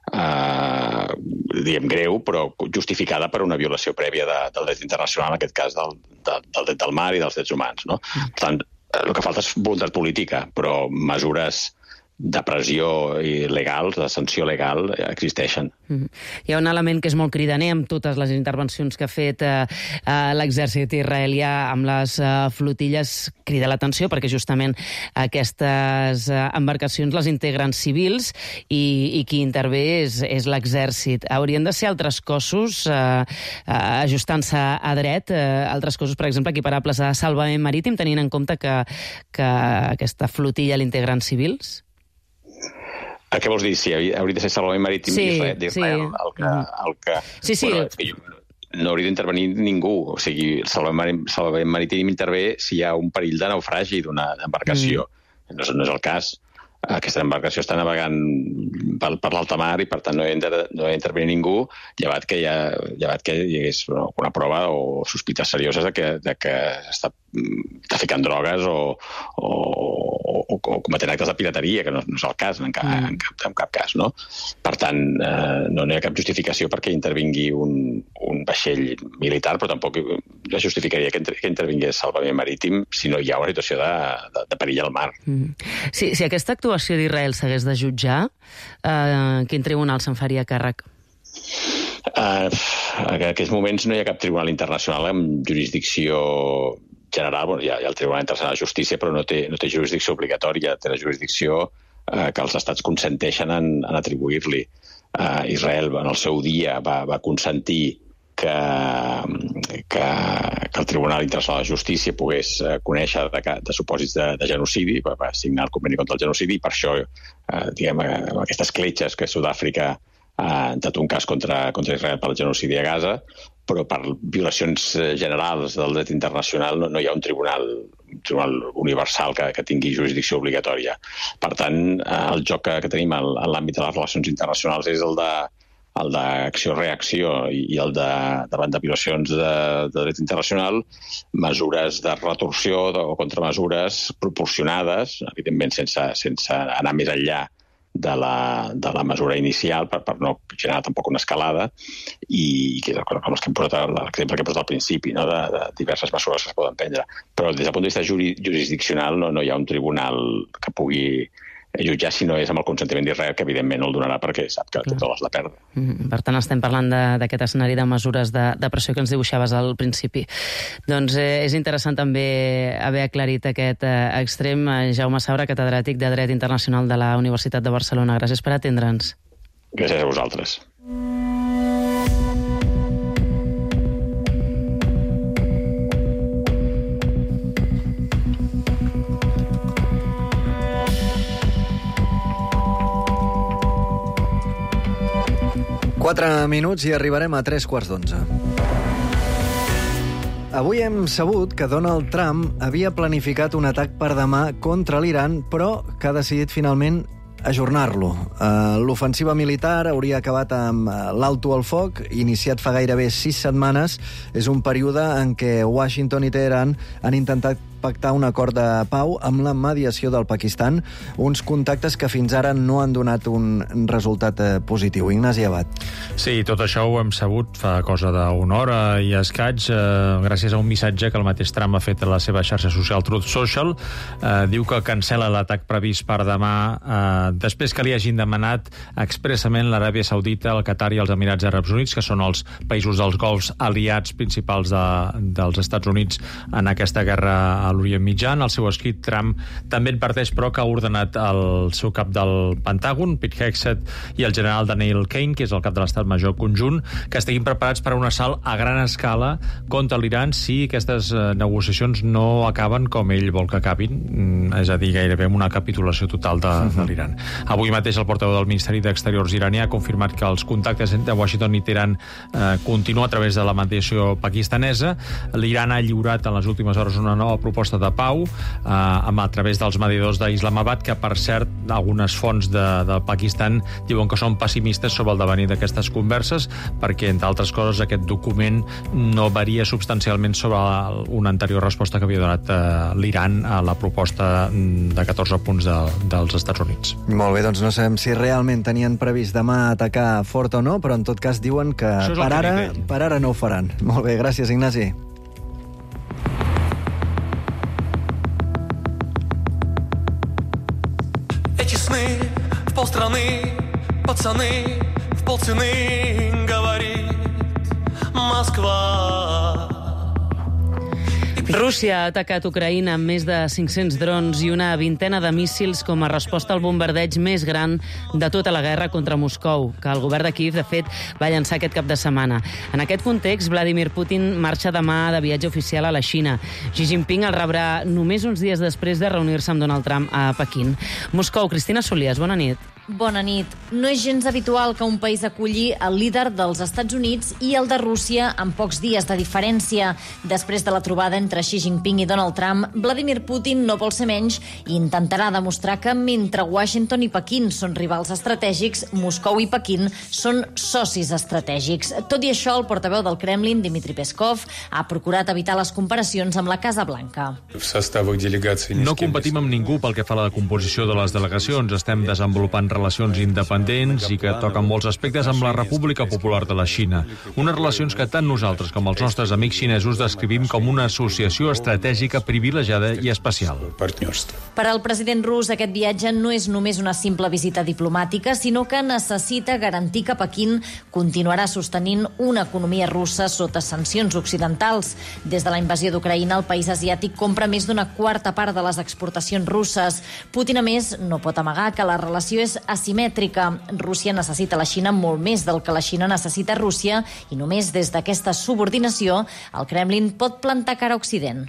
greu, però justificada per una violació prèvia del dret internacional, en aquest cas del dret del mar i dels drets humans. Per tant, el que falta és voluntat política, però mesures de pressió legal, de sanció legal, existeixen.
Hi ha un element que és molt cridaner amb totes les intervencions que ha fet l'exèrcit israelià amb les flotilles, crida l'atenció perquè justament aquestes embarcacions les integren civils i qui intervé és l'exèrcit. Haurien de ser altres cossos ajustant-se a dret, altres cossos, per exemple, equiparables a salvament marítim, tenint en compte que aquesta flotilla l'integren civils?
Què vols dir? Si hauria de ser salvament marítim d'Israel?
Sí.
No hauria d'intervenir ningú. O sigui, el salvament marítim intervé si hi ha un perill de naufragi d'una embarcació. No és el cas. Aquesta embarcació està navegant per l'alta mar i, per tant, no hi ha d'intervenir ningú, llevat que hi hagués una prova o sospites serioses de que està traficant drogues o cometent actes de pirateria, que no és el cas en cap cas. No? Per tant, no hi ha cap justificació perquè intervingui un vaixell militar, però tampoc justificaria que intervingués salvament marítim si no hi ha una situació de perill al mar.
Si aquesta actuació d'Israel s'hagués de jutjar, quin tribunal se'n faria càrrec?
En aquests moments no hi ha cap tribunal internacional amb jurisdicció general. Hi ha el Tribunal Internacional de Justícia, però no té jurisdicció obligatòria, té la jurisdicció que els estats consenteixen en atribuir-li. Israel en el seu dia va consentir que el Tribunal Internacional de Justícia pogués conèixer de supòsits de genocidi, va signar el conveni contra el genocidi, i per això, amb aquestes cletxes que Sud-àfrica ha entrat un cas contra Israel per el genocidi a Gaza, però per violacions generals del dret internacional no hi ha un tribunal universal que tingui jurisdicció obligatòria. Per tant, el joc que tenim en l'àmbit de les relacions internacionals és el de el d'acció-reacció i el davant de violacions de dret internacional, mesures de retorsió o contramesures proporcionades, evidentment sense anar més enllà de la mesura inicial per no generar tampoc una escalada, i que és com els que hem posat l'exemple que he posat al principi, no? de diverses mesures que es poden prendre. Però des del punt de vista jurisdiccional no hi ha un tribunal que pugui jutjar si no és amb el consentiment d'Israel, que evidentment no el donarà perquè sap que té totes la perda.
Per tant, estem parlant d'aquest escenari de mesures de pressió que ens dibuixaves al principi. Doncs és interessant també haver aclarit aquest extrem. Jaume Saura, catedràtic de Dret Internacional de la Universitat de Barcelona. Gràcies per atendre'ns.
Gràcies a vosaltres.
Quatre minuts i arribarem a 3:15. Avui hem sabut que Donald Trump havia planificat un atac per demà contra l'Iran, però que ha decidit finalment ajornar-lo. L'ofensiva militar hauria acabat amb l'alto al foc, iniciat fa gairebé 6 setmanes. És un període en què Washington i Teheran han intentat pactar un acord de pau amb la mediació del Pakistan, uns contactes que fins ara no han donat un resultat positiu. Ignasi Abad.
Sí, tot això ho hem sabut fa cosa d'una hora i escaig, gràcies a un missatge que el mateix Trump ha fet a la seva xarxa social Truth Social. Diu que cancela l'atac previst per demà després que li hagin demanat expressament l'Aràbia Saudita, el Qatar i els Emirats Àrabs Units, que són els països dels Golfs aliats principals dels Estats Units en aquesta guerra a l'Orient Mitjà. En el seu escrit, Trump també adverteix, però, que ha ordenat el seu cap del Pentàgon, Pete Hegseth, i el general Daniel Kane, que és el cap de l'Estat Major Conjunt, que estiguin preparats per a un assalt a gran escala contra l'Iran si aquestes negociacions no acaben com ell vol que acabin, és a dir, gairebé amb una capitulació total de l'Iran. Avui mateix el portaveu del Ministeri d'Exteriors iranià ha confirmat que els contactes entre Washington i Teheran continuen a través de la mediació pakistanesa. L'Iran ha lliurat en les últimes hores una nova proposta de pau a través dels mediadors d'Islamabad, que, per cert, algunes fonts de Pakistan diuen que són pessimistes sobre el devenir d'aquestes converses, perquè, entre altres coses, aquest document no varia substancialment sobre una anterior resposta que havia donat l'Iran a la proposta de 14 punts dels Estats Units.
Molt bé, doncs no sabem si realment tenien previst demà atacar fort o no, però en tot cas diuen que per ara no ho faran. Molt bé, gràcies, Ignasi.
Эти сны в полстраны, пацаны в полцены, говорит Москва.
Rússia ha atacat Ucraïna amb més de 500 drons i una vintena de míssils com a resposta al bombardeig més gran de tota la guerra contra Moscou, que el govern de Kíev, de fet, va llançar aquest cap de setmana. En aquest context, Vladimir Putin marxa demà de viatge oficial a la Xina. Xi Jinping el rebrà només uns dies després de reunir-se amb Donald Trump a Pequín. Moscou, Cristina Solias, bona nit.
Bona nit. No és gens habitual que un país aculli el líder dels Estats Units i el de Rússia en pocs dies de diferència. Després de la trobada entre Xi Jinping i Donald Trump, Vladimir Putin no vol ser menys i intentarà demostrar que mentre Washington i Pequín són rivals estratègics, Moscou i Pequín són socis estratègics. Tot i això, el portaveu del Kremlin, Dmitry Peskov, ha procurat evitar les comparacions amb la Casa Blanca.
No competim amb ningú pel que fa a la composició de les delegacions. Estem desenvolupant relacions independents i que toquen molts aspectes amb la República Popular de la Xina. Unes relacions que tant nosaltres com els nostres amics xinesos descrivim com una associació estratègica privilegiada i especial.
Per al president rus, aquest viatge no és només una simple visita diplomàtica, sinó que necessita garantir que Pequín continuarà sostenint una economia russa sota sancions occidentals. Des de la invasió d'Ucraïna, el país asiàtic compra més d'una quarta part de les exportacions russes. Putin, a més, no pot amagar que la relació és asimètrica. Rússia necessita la Xina molt més del que la Xina necessita Rússia i només des d'aquesta subordinació el Kremlin pot plantar cara a Occident.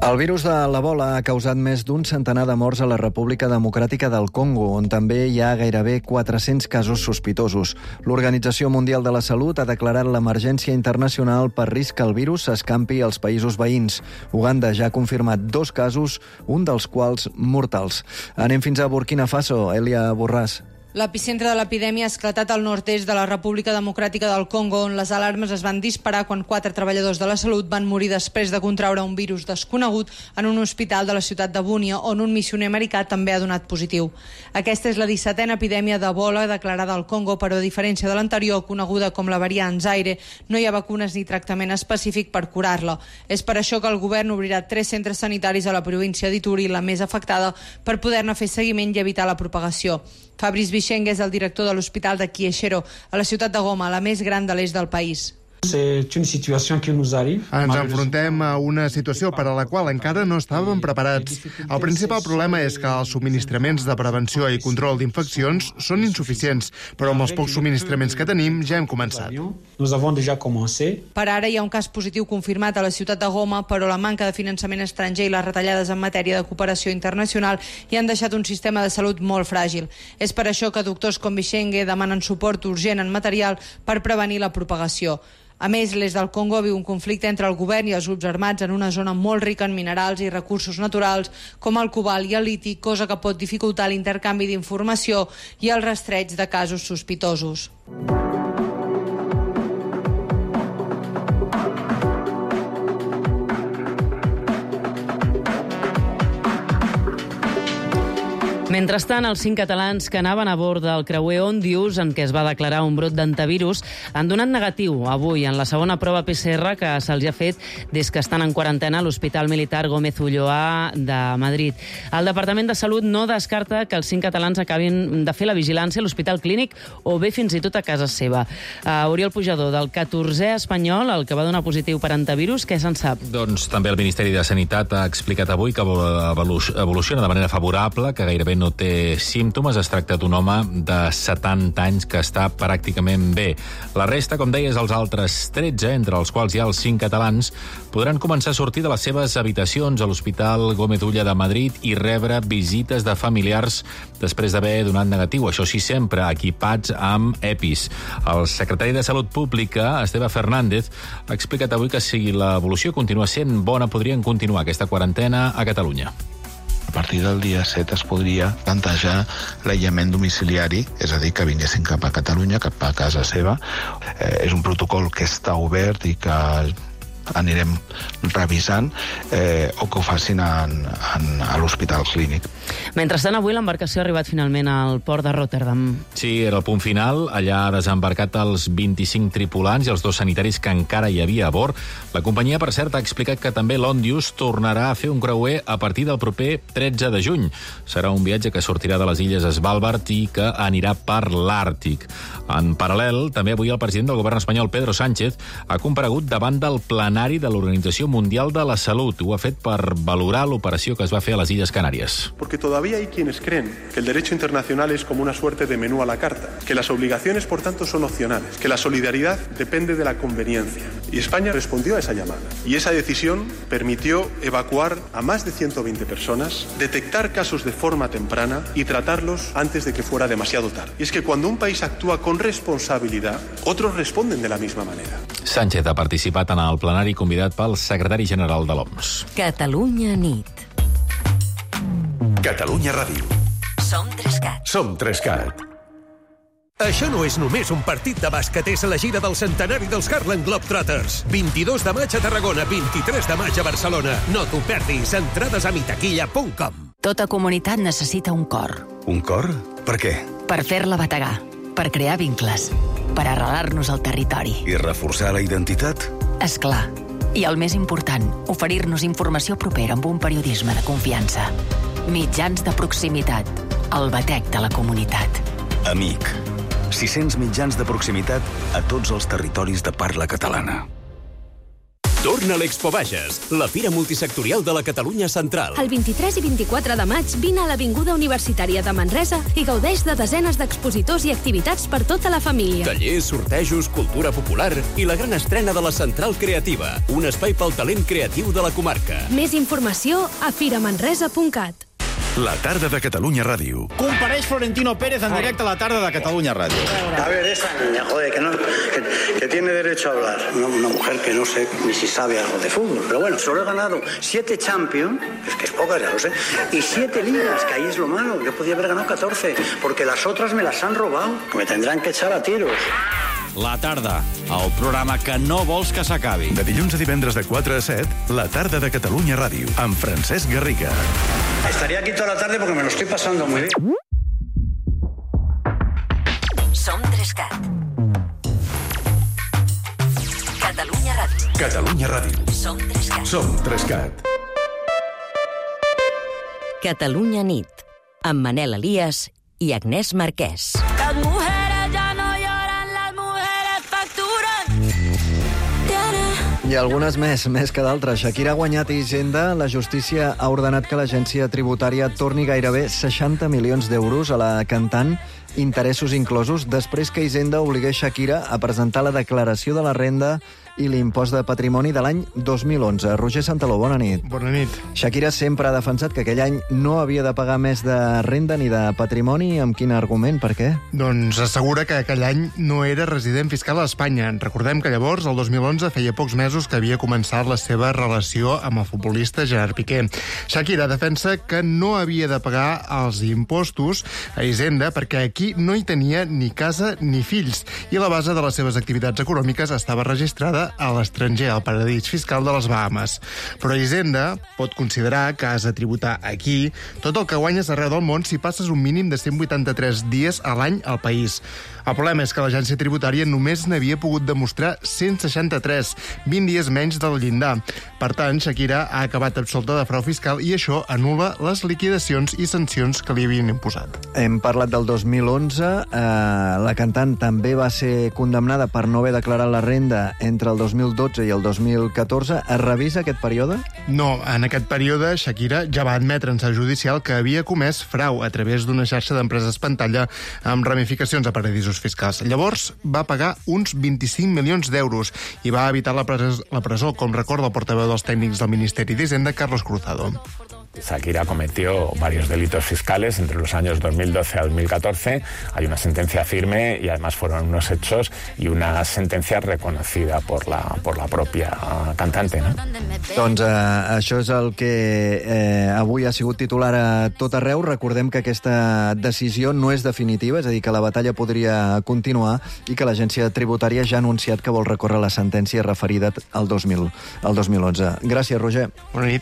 El virus de l'Ebola ha causat més d'un centenar de morts a la República Democràtica del Congo, on també hi ha gairebé 400 casos sospitosos. L'Organització Mundial de la Salut ha declarat l'emergència internacional per risc que el virus s'escampi als països veïns. Uganda ja ha confirmat 2 casos, un dels quals mortals. Anem fins a Burkina Faso. Elia Borràs.
L'epicentre de l'epidèmia ha esclatat al nord-est de la República Democràtica del Congo, on les alarmes es van disparar quan 4 treballadors de la salut van morir després de contraure un virus desconegut en un hospital de la ciutat de Bunia, on un missioner americà també ha donat positiu. Aquesta és la 17a epidèmia d'Ebola declarada al Congo, però a diferència de l'anterior, coneguda com la variant Zaire, no hi ha vacunes ni tractament específic per curar-la. És per això que el govern obrirà 3 centres sanitaris a la província d'Ituri, la més afectada, per poder-ne fer seguiment i evitar la propagació. Fabrice Bichenge és el director de l'Hospital de Kieshero, a la ciutat de Goma, la més gran de l'est del país.
Ens enfrontem a una situació per a la qual encara no estàvem preparats. El principal problema és que els subministraments de prevenció i control d'infeccions són insuficients, però amb els pocs subministraments que tenim ja hem començat.
Per ara hi ha un cas positiu confirmat a la ciutat de Goma, però la manca de finançament estranger i les retallades en matèria de cooperació internacional hi han deixat un sistema de salut molt fràgil. És per això que doctors com Bichenge demanen suport urgent en material per prevenir la propagació. A més, l'est del Congo viu un conflicte entre el govern i els grups armats en una zona molt rica en minerals i recursos naturals com el cobalt i el liti, cosa que pot dificultar l'intercanvi d'informació i el rastreig de casos sospitosos.
Mentrestant, els 5 catalans que anaven a bord del creuer Ondius, en què es va declarar un brot d'antivirus, han donat negatiu avui en la segona prova PCR que se'ls ha fet des que estan en quarantena a l'Hospital Militar Gómez Ulloa de Madrid. El Departament de Salut no descarta que els 5 catalans acabin de fer la vigilància a l'Hospital Clínic o bé fins i tot a casa seva. Oriol Pujador, del 14è espanyol, el que va donar positiu per antivirus, què se'n sap?
Doncs també el Ministeri de Sanitat ha explicat avui que evoluciona de manera favorable, que gairebé no té símptomes. Es tracta d'un home de 70 anys que està pràcticament bé. La resta, com deies, els altres 13, entre els quals hi ha els 5 catalans, podran començar a sortir de les seves habitacions a l'Hospital Gómez Ulla de Madrid i rebre visites de familiars després d'haver donat negatiu. Això sí, sempre equipats amb EPIs. El secretari de Salut Pública, Esteve Fernández, ha explicat avui que si l'evolució continua sent bona, podrien continuar aquesta quarantena a Catalunya.
A partir del dia 7 es podria plantejar l'aïllament domiciliari, és a dir, que vinguessin cap a Catalunya, cap a casa seva. És un protocol que està obert i que anirem revisant, o que ho facin a l'Hospital Clínic.
Mentrestant, avui l'embarcació ha arribat finalment al port de Rotterdam.
Sí, era el punt final. Allà ha desembarcat els 25 tripulants i els 2 sanitaris que encara hi havia a bord. La companyia, per cert, ha explicat que també l'Ondius tornarà a fer un creuer a partir del proper 13 de juny. Serà un viatge que sortirà de les illes Svalbard i que anirà per l'Àrtic. En paral·lel, també avui el president del govern espanyol, Pedro Sánchez, ha comparegut davant del plenari de l'Organització Mundial de la Salut. Ho ha fet per valorar l'operació que es va fer a les Illes Canàries.
Porque todavía hay quienes creen que el derecho internacional es como una suerte de menú a la carta, que las obligaciones, por tanto, son opcionales, que la solidaridad depende de la conveniencia. Y España respondió a esa llamada. Y esa decisión permitió evacuar a más de 120 personas, detectar casos de forma temprana y tratarlos antes de que fuera demasiado tarde. Y es que cuando un país actúa con responsabilidad, otros responden de la misma manera.
Sánchez ha participat en el plenari convidat pel secretari general de l'OMS.
Catalunya nit.
Catalunya Ràdio.
Som 3CAT.
Som 3CAT. Això no és només un partit de bàsquet, és la gira del centenari dels Harlem Globetrotters. 22 de maig a Tarragona, 23 de maig a Barcelona. No t'ho perdis, entrades a mitaquilla.com.
Tota comunitat necessita un cor.
Un cor? Per què?
Per fer-la bategar, per crear vincles, per arrelar-nos al territori.
I reforçar la identitat?
És clar. I el més important, oferir-nos informació propera amb un periodisme de confiança. Mitjans de proximitat, el batec de la comunitat.
Amic. 600 mitjans de proximitat a tots els territoris de parla catalana. Torna a l'Expo Bages, la fira multisectorial de la Catalunya Central.
El 23 i 24 de maig vine a l'Avinguda Universitària de Manresa i gaudeix de desenes d'expositors i activitats per tota la família.
Tallers, sortejos, cultura popular i la gran estrena de la Central Creativa, un espai pel talent creatiu de la comarca.
Més informació a firamanresa.cat.
La tarda de Catalunya Ràdio.
Compareix Florentino Pérez en directe a la tarda de Catalunya Ràdio.
A ver, esa niña, joder, que tiene derecho a hablar. Una mujer que no sé ni si sabe algo de fútbol. Pero bueno, solo he ganado 7 Champions, que es pocas, ya lo sé, y 7 ligas, que ahí es lo malo. Yo podía haber ganado 14, porque las otras me las han robado, que me tendrán que echar a tiros.
La tarda, el programa que no vols que s'acabi.
De dilluns a divendres de 4 a 7, la tarda de Catalunya Ràdio, amb Francesc Garriga.
Estaría aquí toda la tarde porque me lo estoy pasando muy bien.
Som 3CAT. Catalunya Ràdio.
Catalunya Ràdio.
Som 3CAT.
Som 3CAT.
Catalunya nit, amb Manel Elias i Agnès Marquès.
Las mujeres ya no lloran, las mujeres facturan.
I algunes més que d'altres. Shakira ha guanyat Hisenda. La justícia ha ordenat que l'agència tributària torni gairebé 60 milions d'euros a la cantant, interessos inclosos, després que Hisenda obligués Shakira a presentar la declaració de la renda i l'impost de patrimoni de l'any 2011. Roger Santaló, bona nit.
Bona nit.
Shakira sempre ha defensat que aquell any no havia de pagar més de renda ni de patrimoni. Amb quin argument? Per què?
Doncs assegura que aquell any no era resident fiscal a Espanya. Recordem que llavors, el 2011, feia pocs mesos que havia començat la seva relació amb el futbolista Gerard Piqué. Shakira defensa que no havia de pagar els impostos a Hisenda perquè aquí no hi tenia ni casa ni fills i la base de les seves activitats econòmiques estava registrada a l'estranger, al paradís fiscal de les Bahames. Però Hisenda pot considerar que has de tributar aquí tot el que guanyes arreu del món si passes un mínim de 183 dies a l'any al país. El problema és que l'agència tributària només n'havia pogut demostrar 163, 20 dies menys del llindar. Per tant, Shakira ha acabat absolta de frau fiscal i això anul·la les liquidacions i sancions que li havien imposat.
Hem parlat del 2011. La cantant també va ser condemnada per no haver declarat la renda entre el 2012 i el 2014. Es revisa aquest període?
No, en aquest període Shakira ja va admetre en seu judicial que havia comès frau a través d'una xarxa d'empreses pantalla amb ramificacions a paradisos fiscals. Llavors va pagar uns 25 milions d'euros i va evitar la presó, com recorda el portaveu dels tècnics del Ministeri d'Hisenda, Carlos Cruzado.
Shakira cometió varios delitos fiscales entre los años 2012 a 2014. Hay una sentencia firme y además fueron unos hechos y una sentencia reconocida por la propia cantante, ¿no?
Doncs això és el que avui ha sigut titular a tot arreu. Recordem que aquesta decisió no és definitiva, és a dir, que la batalla podria continuar i que l'agència tributària ja ha anunciat que vol recórrer la sentència referida al 2011. Gràcies, Roger.
Bona nit.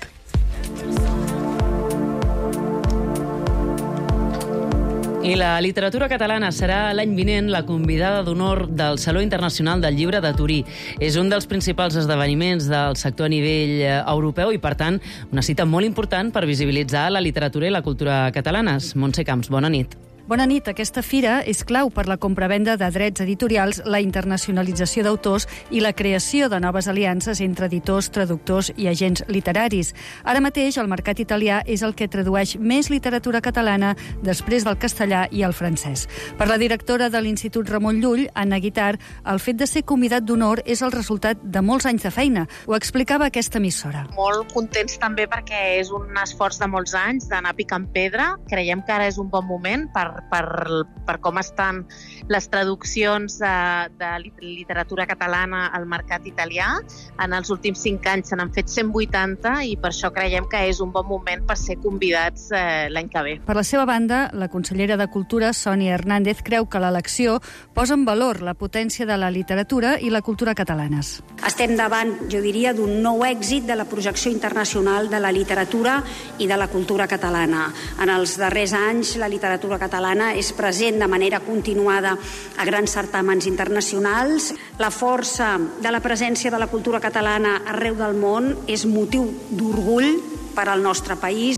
I la literatura catalana serà l'any vinent la convidada d'honor del Saló Internacional del Llibre de Turí. És un dels principals esdeveniments del sector a nivell europeu i, per tant, una cita molt important per visibilitzar la literatura i la cultura catalanes. Montse Camps, bona nit.
Bona nit. Aquesta fira és clau per la compravenda de drets editorials, la internacionalització d'autors i la creació de noves aliances entre editors, traductors i agents literaris. Ara mateix, el mercat italià és el que tradueix més literatura catalana després del castellà i el francès. Per la directora de l'Institut Ramon Llull, Anna Guitart, el fet de ser convidat d'honor és el resultat de molts anys de feina. Ho explicava aquesta emissora.
Molt contents també perquè és un esforç de molts anys d'anar picant pedra. Creiem que ara és un bon moment per com estan les traduccions de literatura catalana al mercat italià. En els últims 5 anys se n'han fet 180 i per això creiem que és un bon moment per ser convidats l'any que ve.
Per la seva banda, la consellera de Cultura, Sònia Hernández, creu que l'elecció posa en valor la potència de la literatura i la cultura catalanes.
Estem davant, jo diria, d'un nou èxit de la projecció internacional de la literatura i de la cultura catalana. En els darrers anys, la literatura catalana és present de manera continuada a grans certàmens internacionals. La força de la presència de la cultura catalana arreu del món és motiu d'orgull per al nostre país.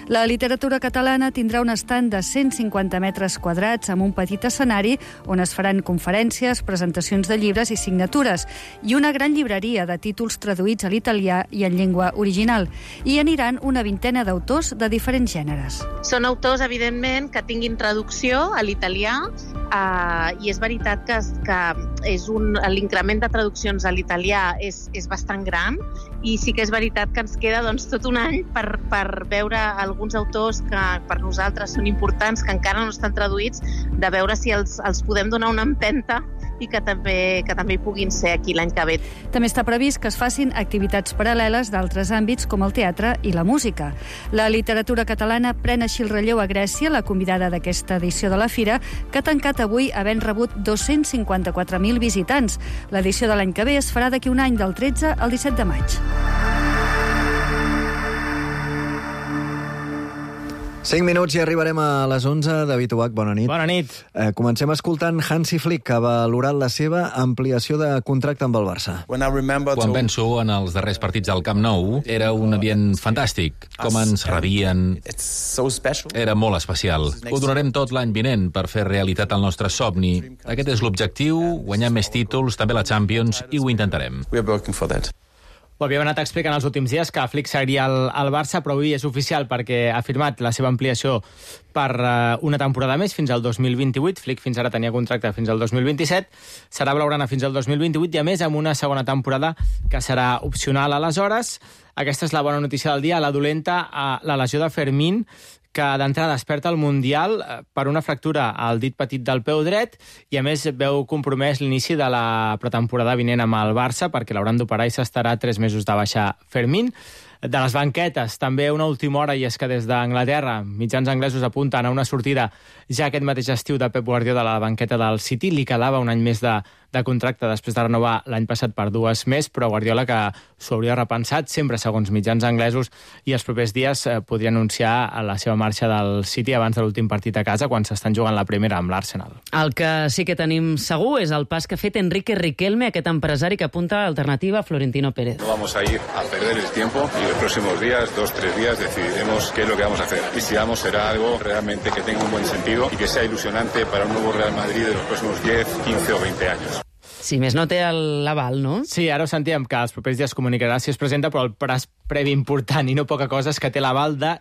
La literatura catalana tindrà un estand de 150 metres quadrats amb un petit escenari on es faran conferències, presentacions de llibres i signatures i una gran llibreria de títols traduïts a l'italià i en llengua original. Hi aniran una vintena d'autors de diferents gèneres.
Són autors, evidentment, que tinguin traducció a l'italià i és veritat que l'increment de traduccions a l'italià és bastant gran i sí que és veritat que ens queda tot un any per veure alguns autors que per nosaltres són importants, que encara no estan traduïts, de veure si els podem donar una empenta i que també hi puguin ser aquí l'any que ve.
També està previst que es facin activitats paral·leles d'altres àmbits com el teatre i la música. La literatura catalana pren així el relleu a Grècia, la convidada d'aquesta edició de la Fira, que ha tancat avui havent rebut 254.000 visitants. L'edició de l'any que ve es farà d'aquí un any, del 13 al 17 de maig.
5 minuts i arribarem a les 11. David Ubach, bona nit.
Bona nit.
Comencem escoltant Hansi Flick, que ha valorat la seva ampliació de contracte amb el Barça.
Quan penso en els darrers partits del Camp Nou, era un ambient fantàstic. Com ens rebien. Era molt especial. Ho donarem tot l'any vinent per fer realitat el nostre somni. Aquest és l'objectiu, guanyar més títols, també la Champions, i ho intentarem.
Ho havíem anat explicant els últims dies que Flick seguiria al Barça, però avui és oficial perquè ha firmat la seva ampliació per una temporada més, fins al 2028. Flick fins ara tenia contracte fins al 2027. Serà blaugrana fins al 2028 i, a més, amb una segona temporada que serà opcional aleshores. Aquesta és la bona notícia del dia. La dolenta, la lesió de Fermín, que d'entrada desperta el Mundial per una fractura al dit petit del peu dret i, a més, veu compromès l'inici de la pretemporada vinent amb el Barça perquè l'hauran d'operar i s'estarà 3 mesos de baixar Fermín. De les banquetes, també una última hora, i és que des d'Anglaterra mitjans anglesos apunten a una sortida ja aquest mateix estiu de Pep Guardiola a la banqueta del City. Li quedava un any més de contracte després de renovar l'any passat per 2 més, però Guardiola, que s'ho hauria repensat, sempre segons mitjans anglesos, i els propers dies podria anunciar la seva marxa del City abans de l'últim partit a casa, quan s'estan jugant la primera amb l'Arsenal.
El que sí que tenim segur és el pas que ha fet Enrique Riquelme, aquest empresari que apunta alternativa a Florentino Pérez.
No vamos a ir a perder el tiempo y los próximos días, 2-3 días, decidiremos qué es lo que vamos a hacer. Y si vamos, será algo realmente que tenga un buen sentido y que sea ilusionante para un nuevo Real Madrid de los próximos 10, 15 o 20 años.
Si més no té l'aval, no?
Sí, ara ho sentíem, que els propers dies comunicarà si es presenta, però el pas previ important i no poca cosa és que té l'aval de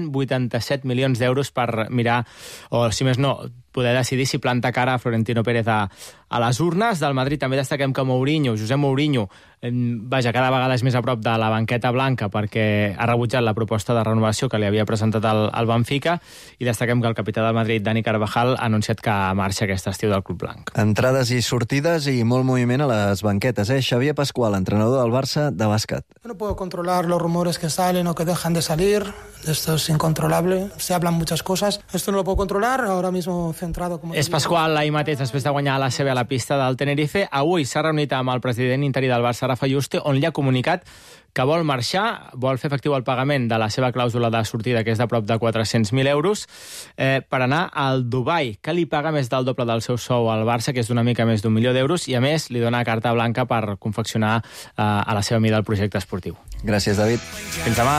187 milions d'euros per mirar, o si més no, poder decidir si planta cara a Florentino Pérez a les urnes. Del Madrid també destaquem que Josep Mourinho, cada vegada és més a prop de la banqueta blanca perquè ha rebutjat la proposta de renovació que li havia presentat el Benfica, i destaquem que el capità del Madrid, Dani Carvajal, ha anunciat que marxa aquest estiu del club blanc.
Entrades i sortides i molt moviment a les banquetes. Xavier Pascual, entrenador del Barça de bàsquet.
No puedo controlar los rumores que salen o que dejan de salir. Esto es incontrolable. Se hablan muchas cosas. Esto no lo puedo controlar. Ahora mismo centrado...
És Pascual ahir mateix, després de guanyar l'ACB a la pista del Tenerife. Avui s'ha reunit amb el president interí del Barça, Rafa Yuste, on li ha comunicat que vol marxar, vol fer efectiu el pagament de la seva clàusula de sortida, que és de prop de 400.000 euros, per anar al Dubai, que li paga més del doble del seu sou al Barça, que és d'una mica més d'1 milió d'euros, i a més li dona carta blanca per confeccionar a la seva mida el projecte esportiu.
Gràcies, David.
Fins demà.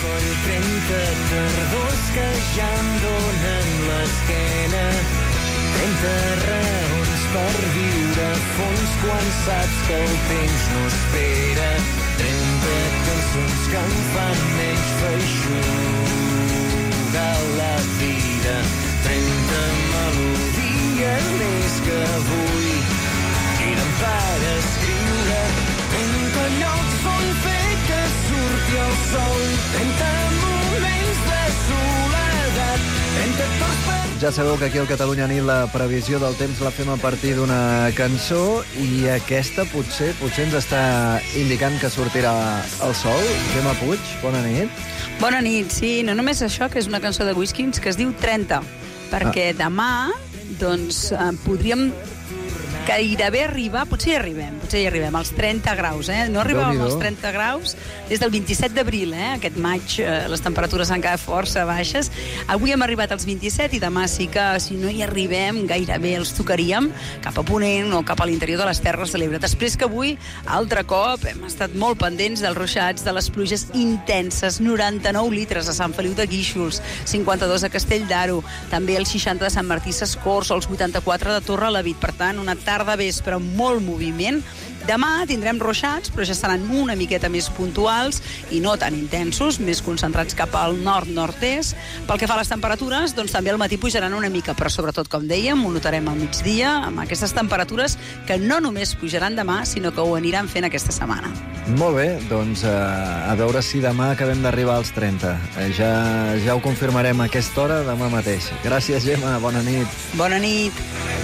Que ja em donen l'esquena, 30 raons per viure a fons quan saps que el temps no espera, 30 cançons que em fan menys feixuga la vida, 30 melodies més que avui queden per escriure, 30 llocs on fer que surti el sol, 30 moments de soledat, 30 torns per...
Ja sabeu que aquí al Catalunya Nit la previsió del temps la fem a partir d'una cançó, i aquesta potser ens està indicant que sortirà el sol. Gemma Puig, bona nit.
Bona nit, sí. No només això, que és una cançó de Whiskins que es diu 30, perquè demà doncs podríem gairebé arribar, potser hi arribem als 30 graus, No arribàvem als 30 graus des del 27 d'abril, Aquest maig les temperatures han quedat força baixes. Avui hem arribat als 27 i demà sí que, si no hi arribem, gairebé els tocaríem cap a Ponent o cap a l'interior de les Terres de l'Ebre. Després que avui, altre cop, hem estat molt pendents dels ruixats, de les pluges intenses, 99 litres a Sant Feliu de Guíxols, 52 a Castell d'Aro, també el 60 de Sant Martí Sescors o els 84 de Torrelavit. Per tant, una tarda vespre amb molt moviment. Demà tindrem ruixats, però ja seran una miqueta més puntuals i no tan intensos, més concentrats cap al nord-nord-est. Pel que fa a les temperatures, doncs també al matí pujaran una mica, però sobretot, com dèiem, ho notarem al migdia, amb aquestes temperatures que no només pujaran demà, sinó que ho aniran fent aquesta setmana.
Molt bé, doncs a veure si demà acabem d'arribar als 30. Ja ho confirmarem a aquesta hora demà mateix. Gràcies, Gemma, bona nit.
Bona nit.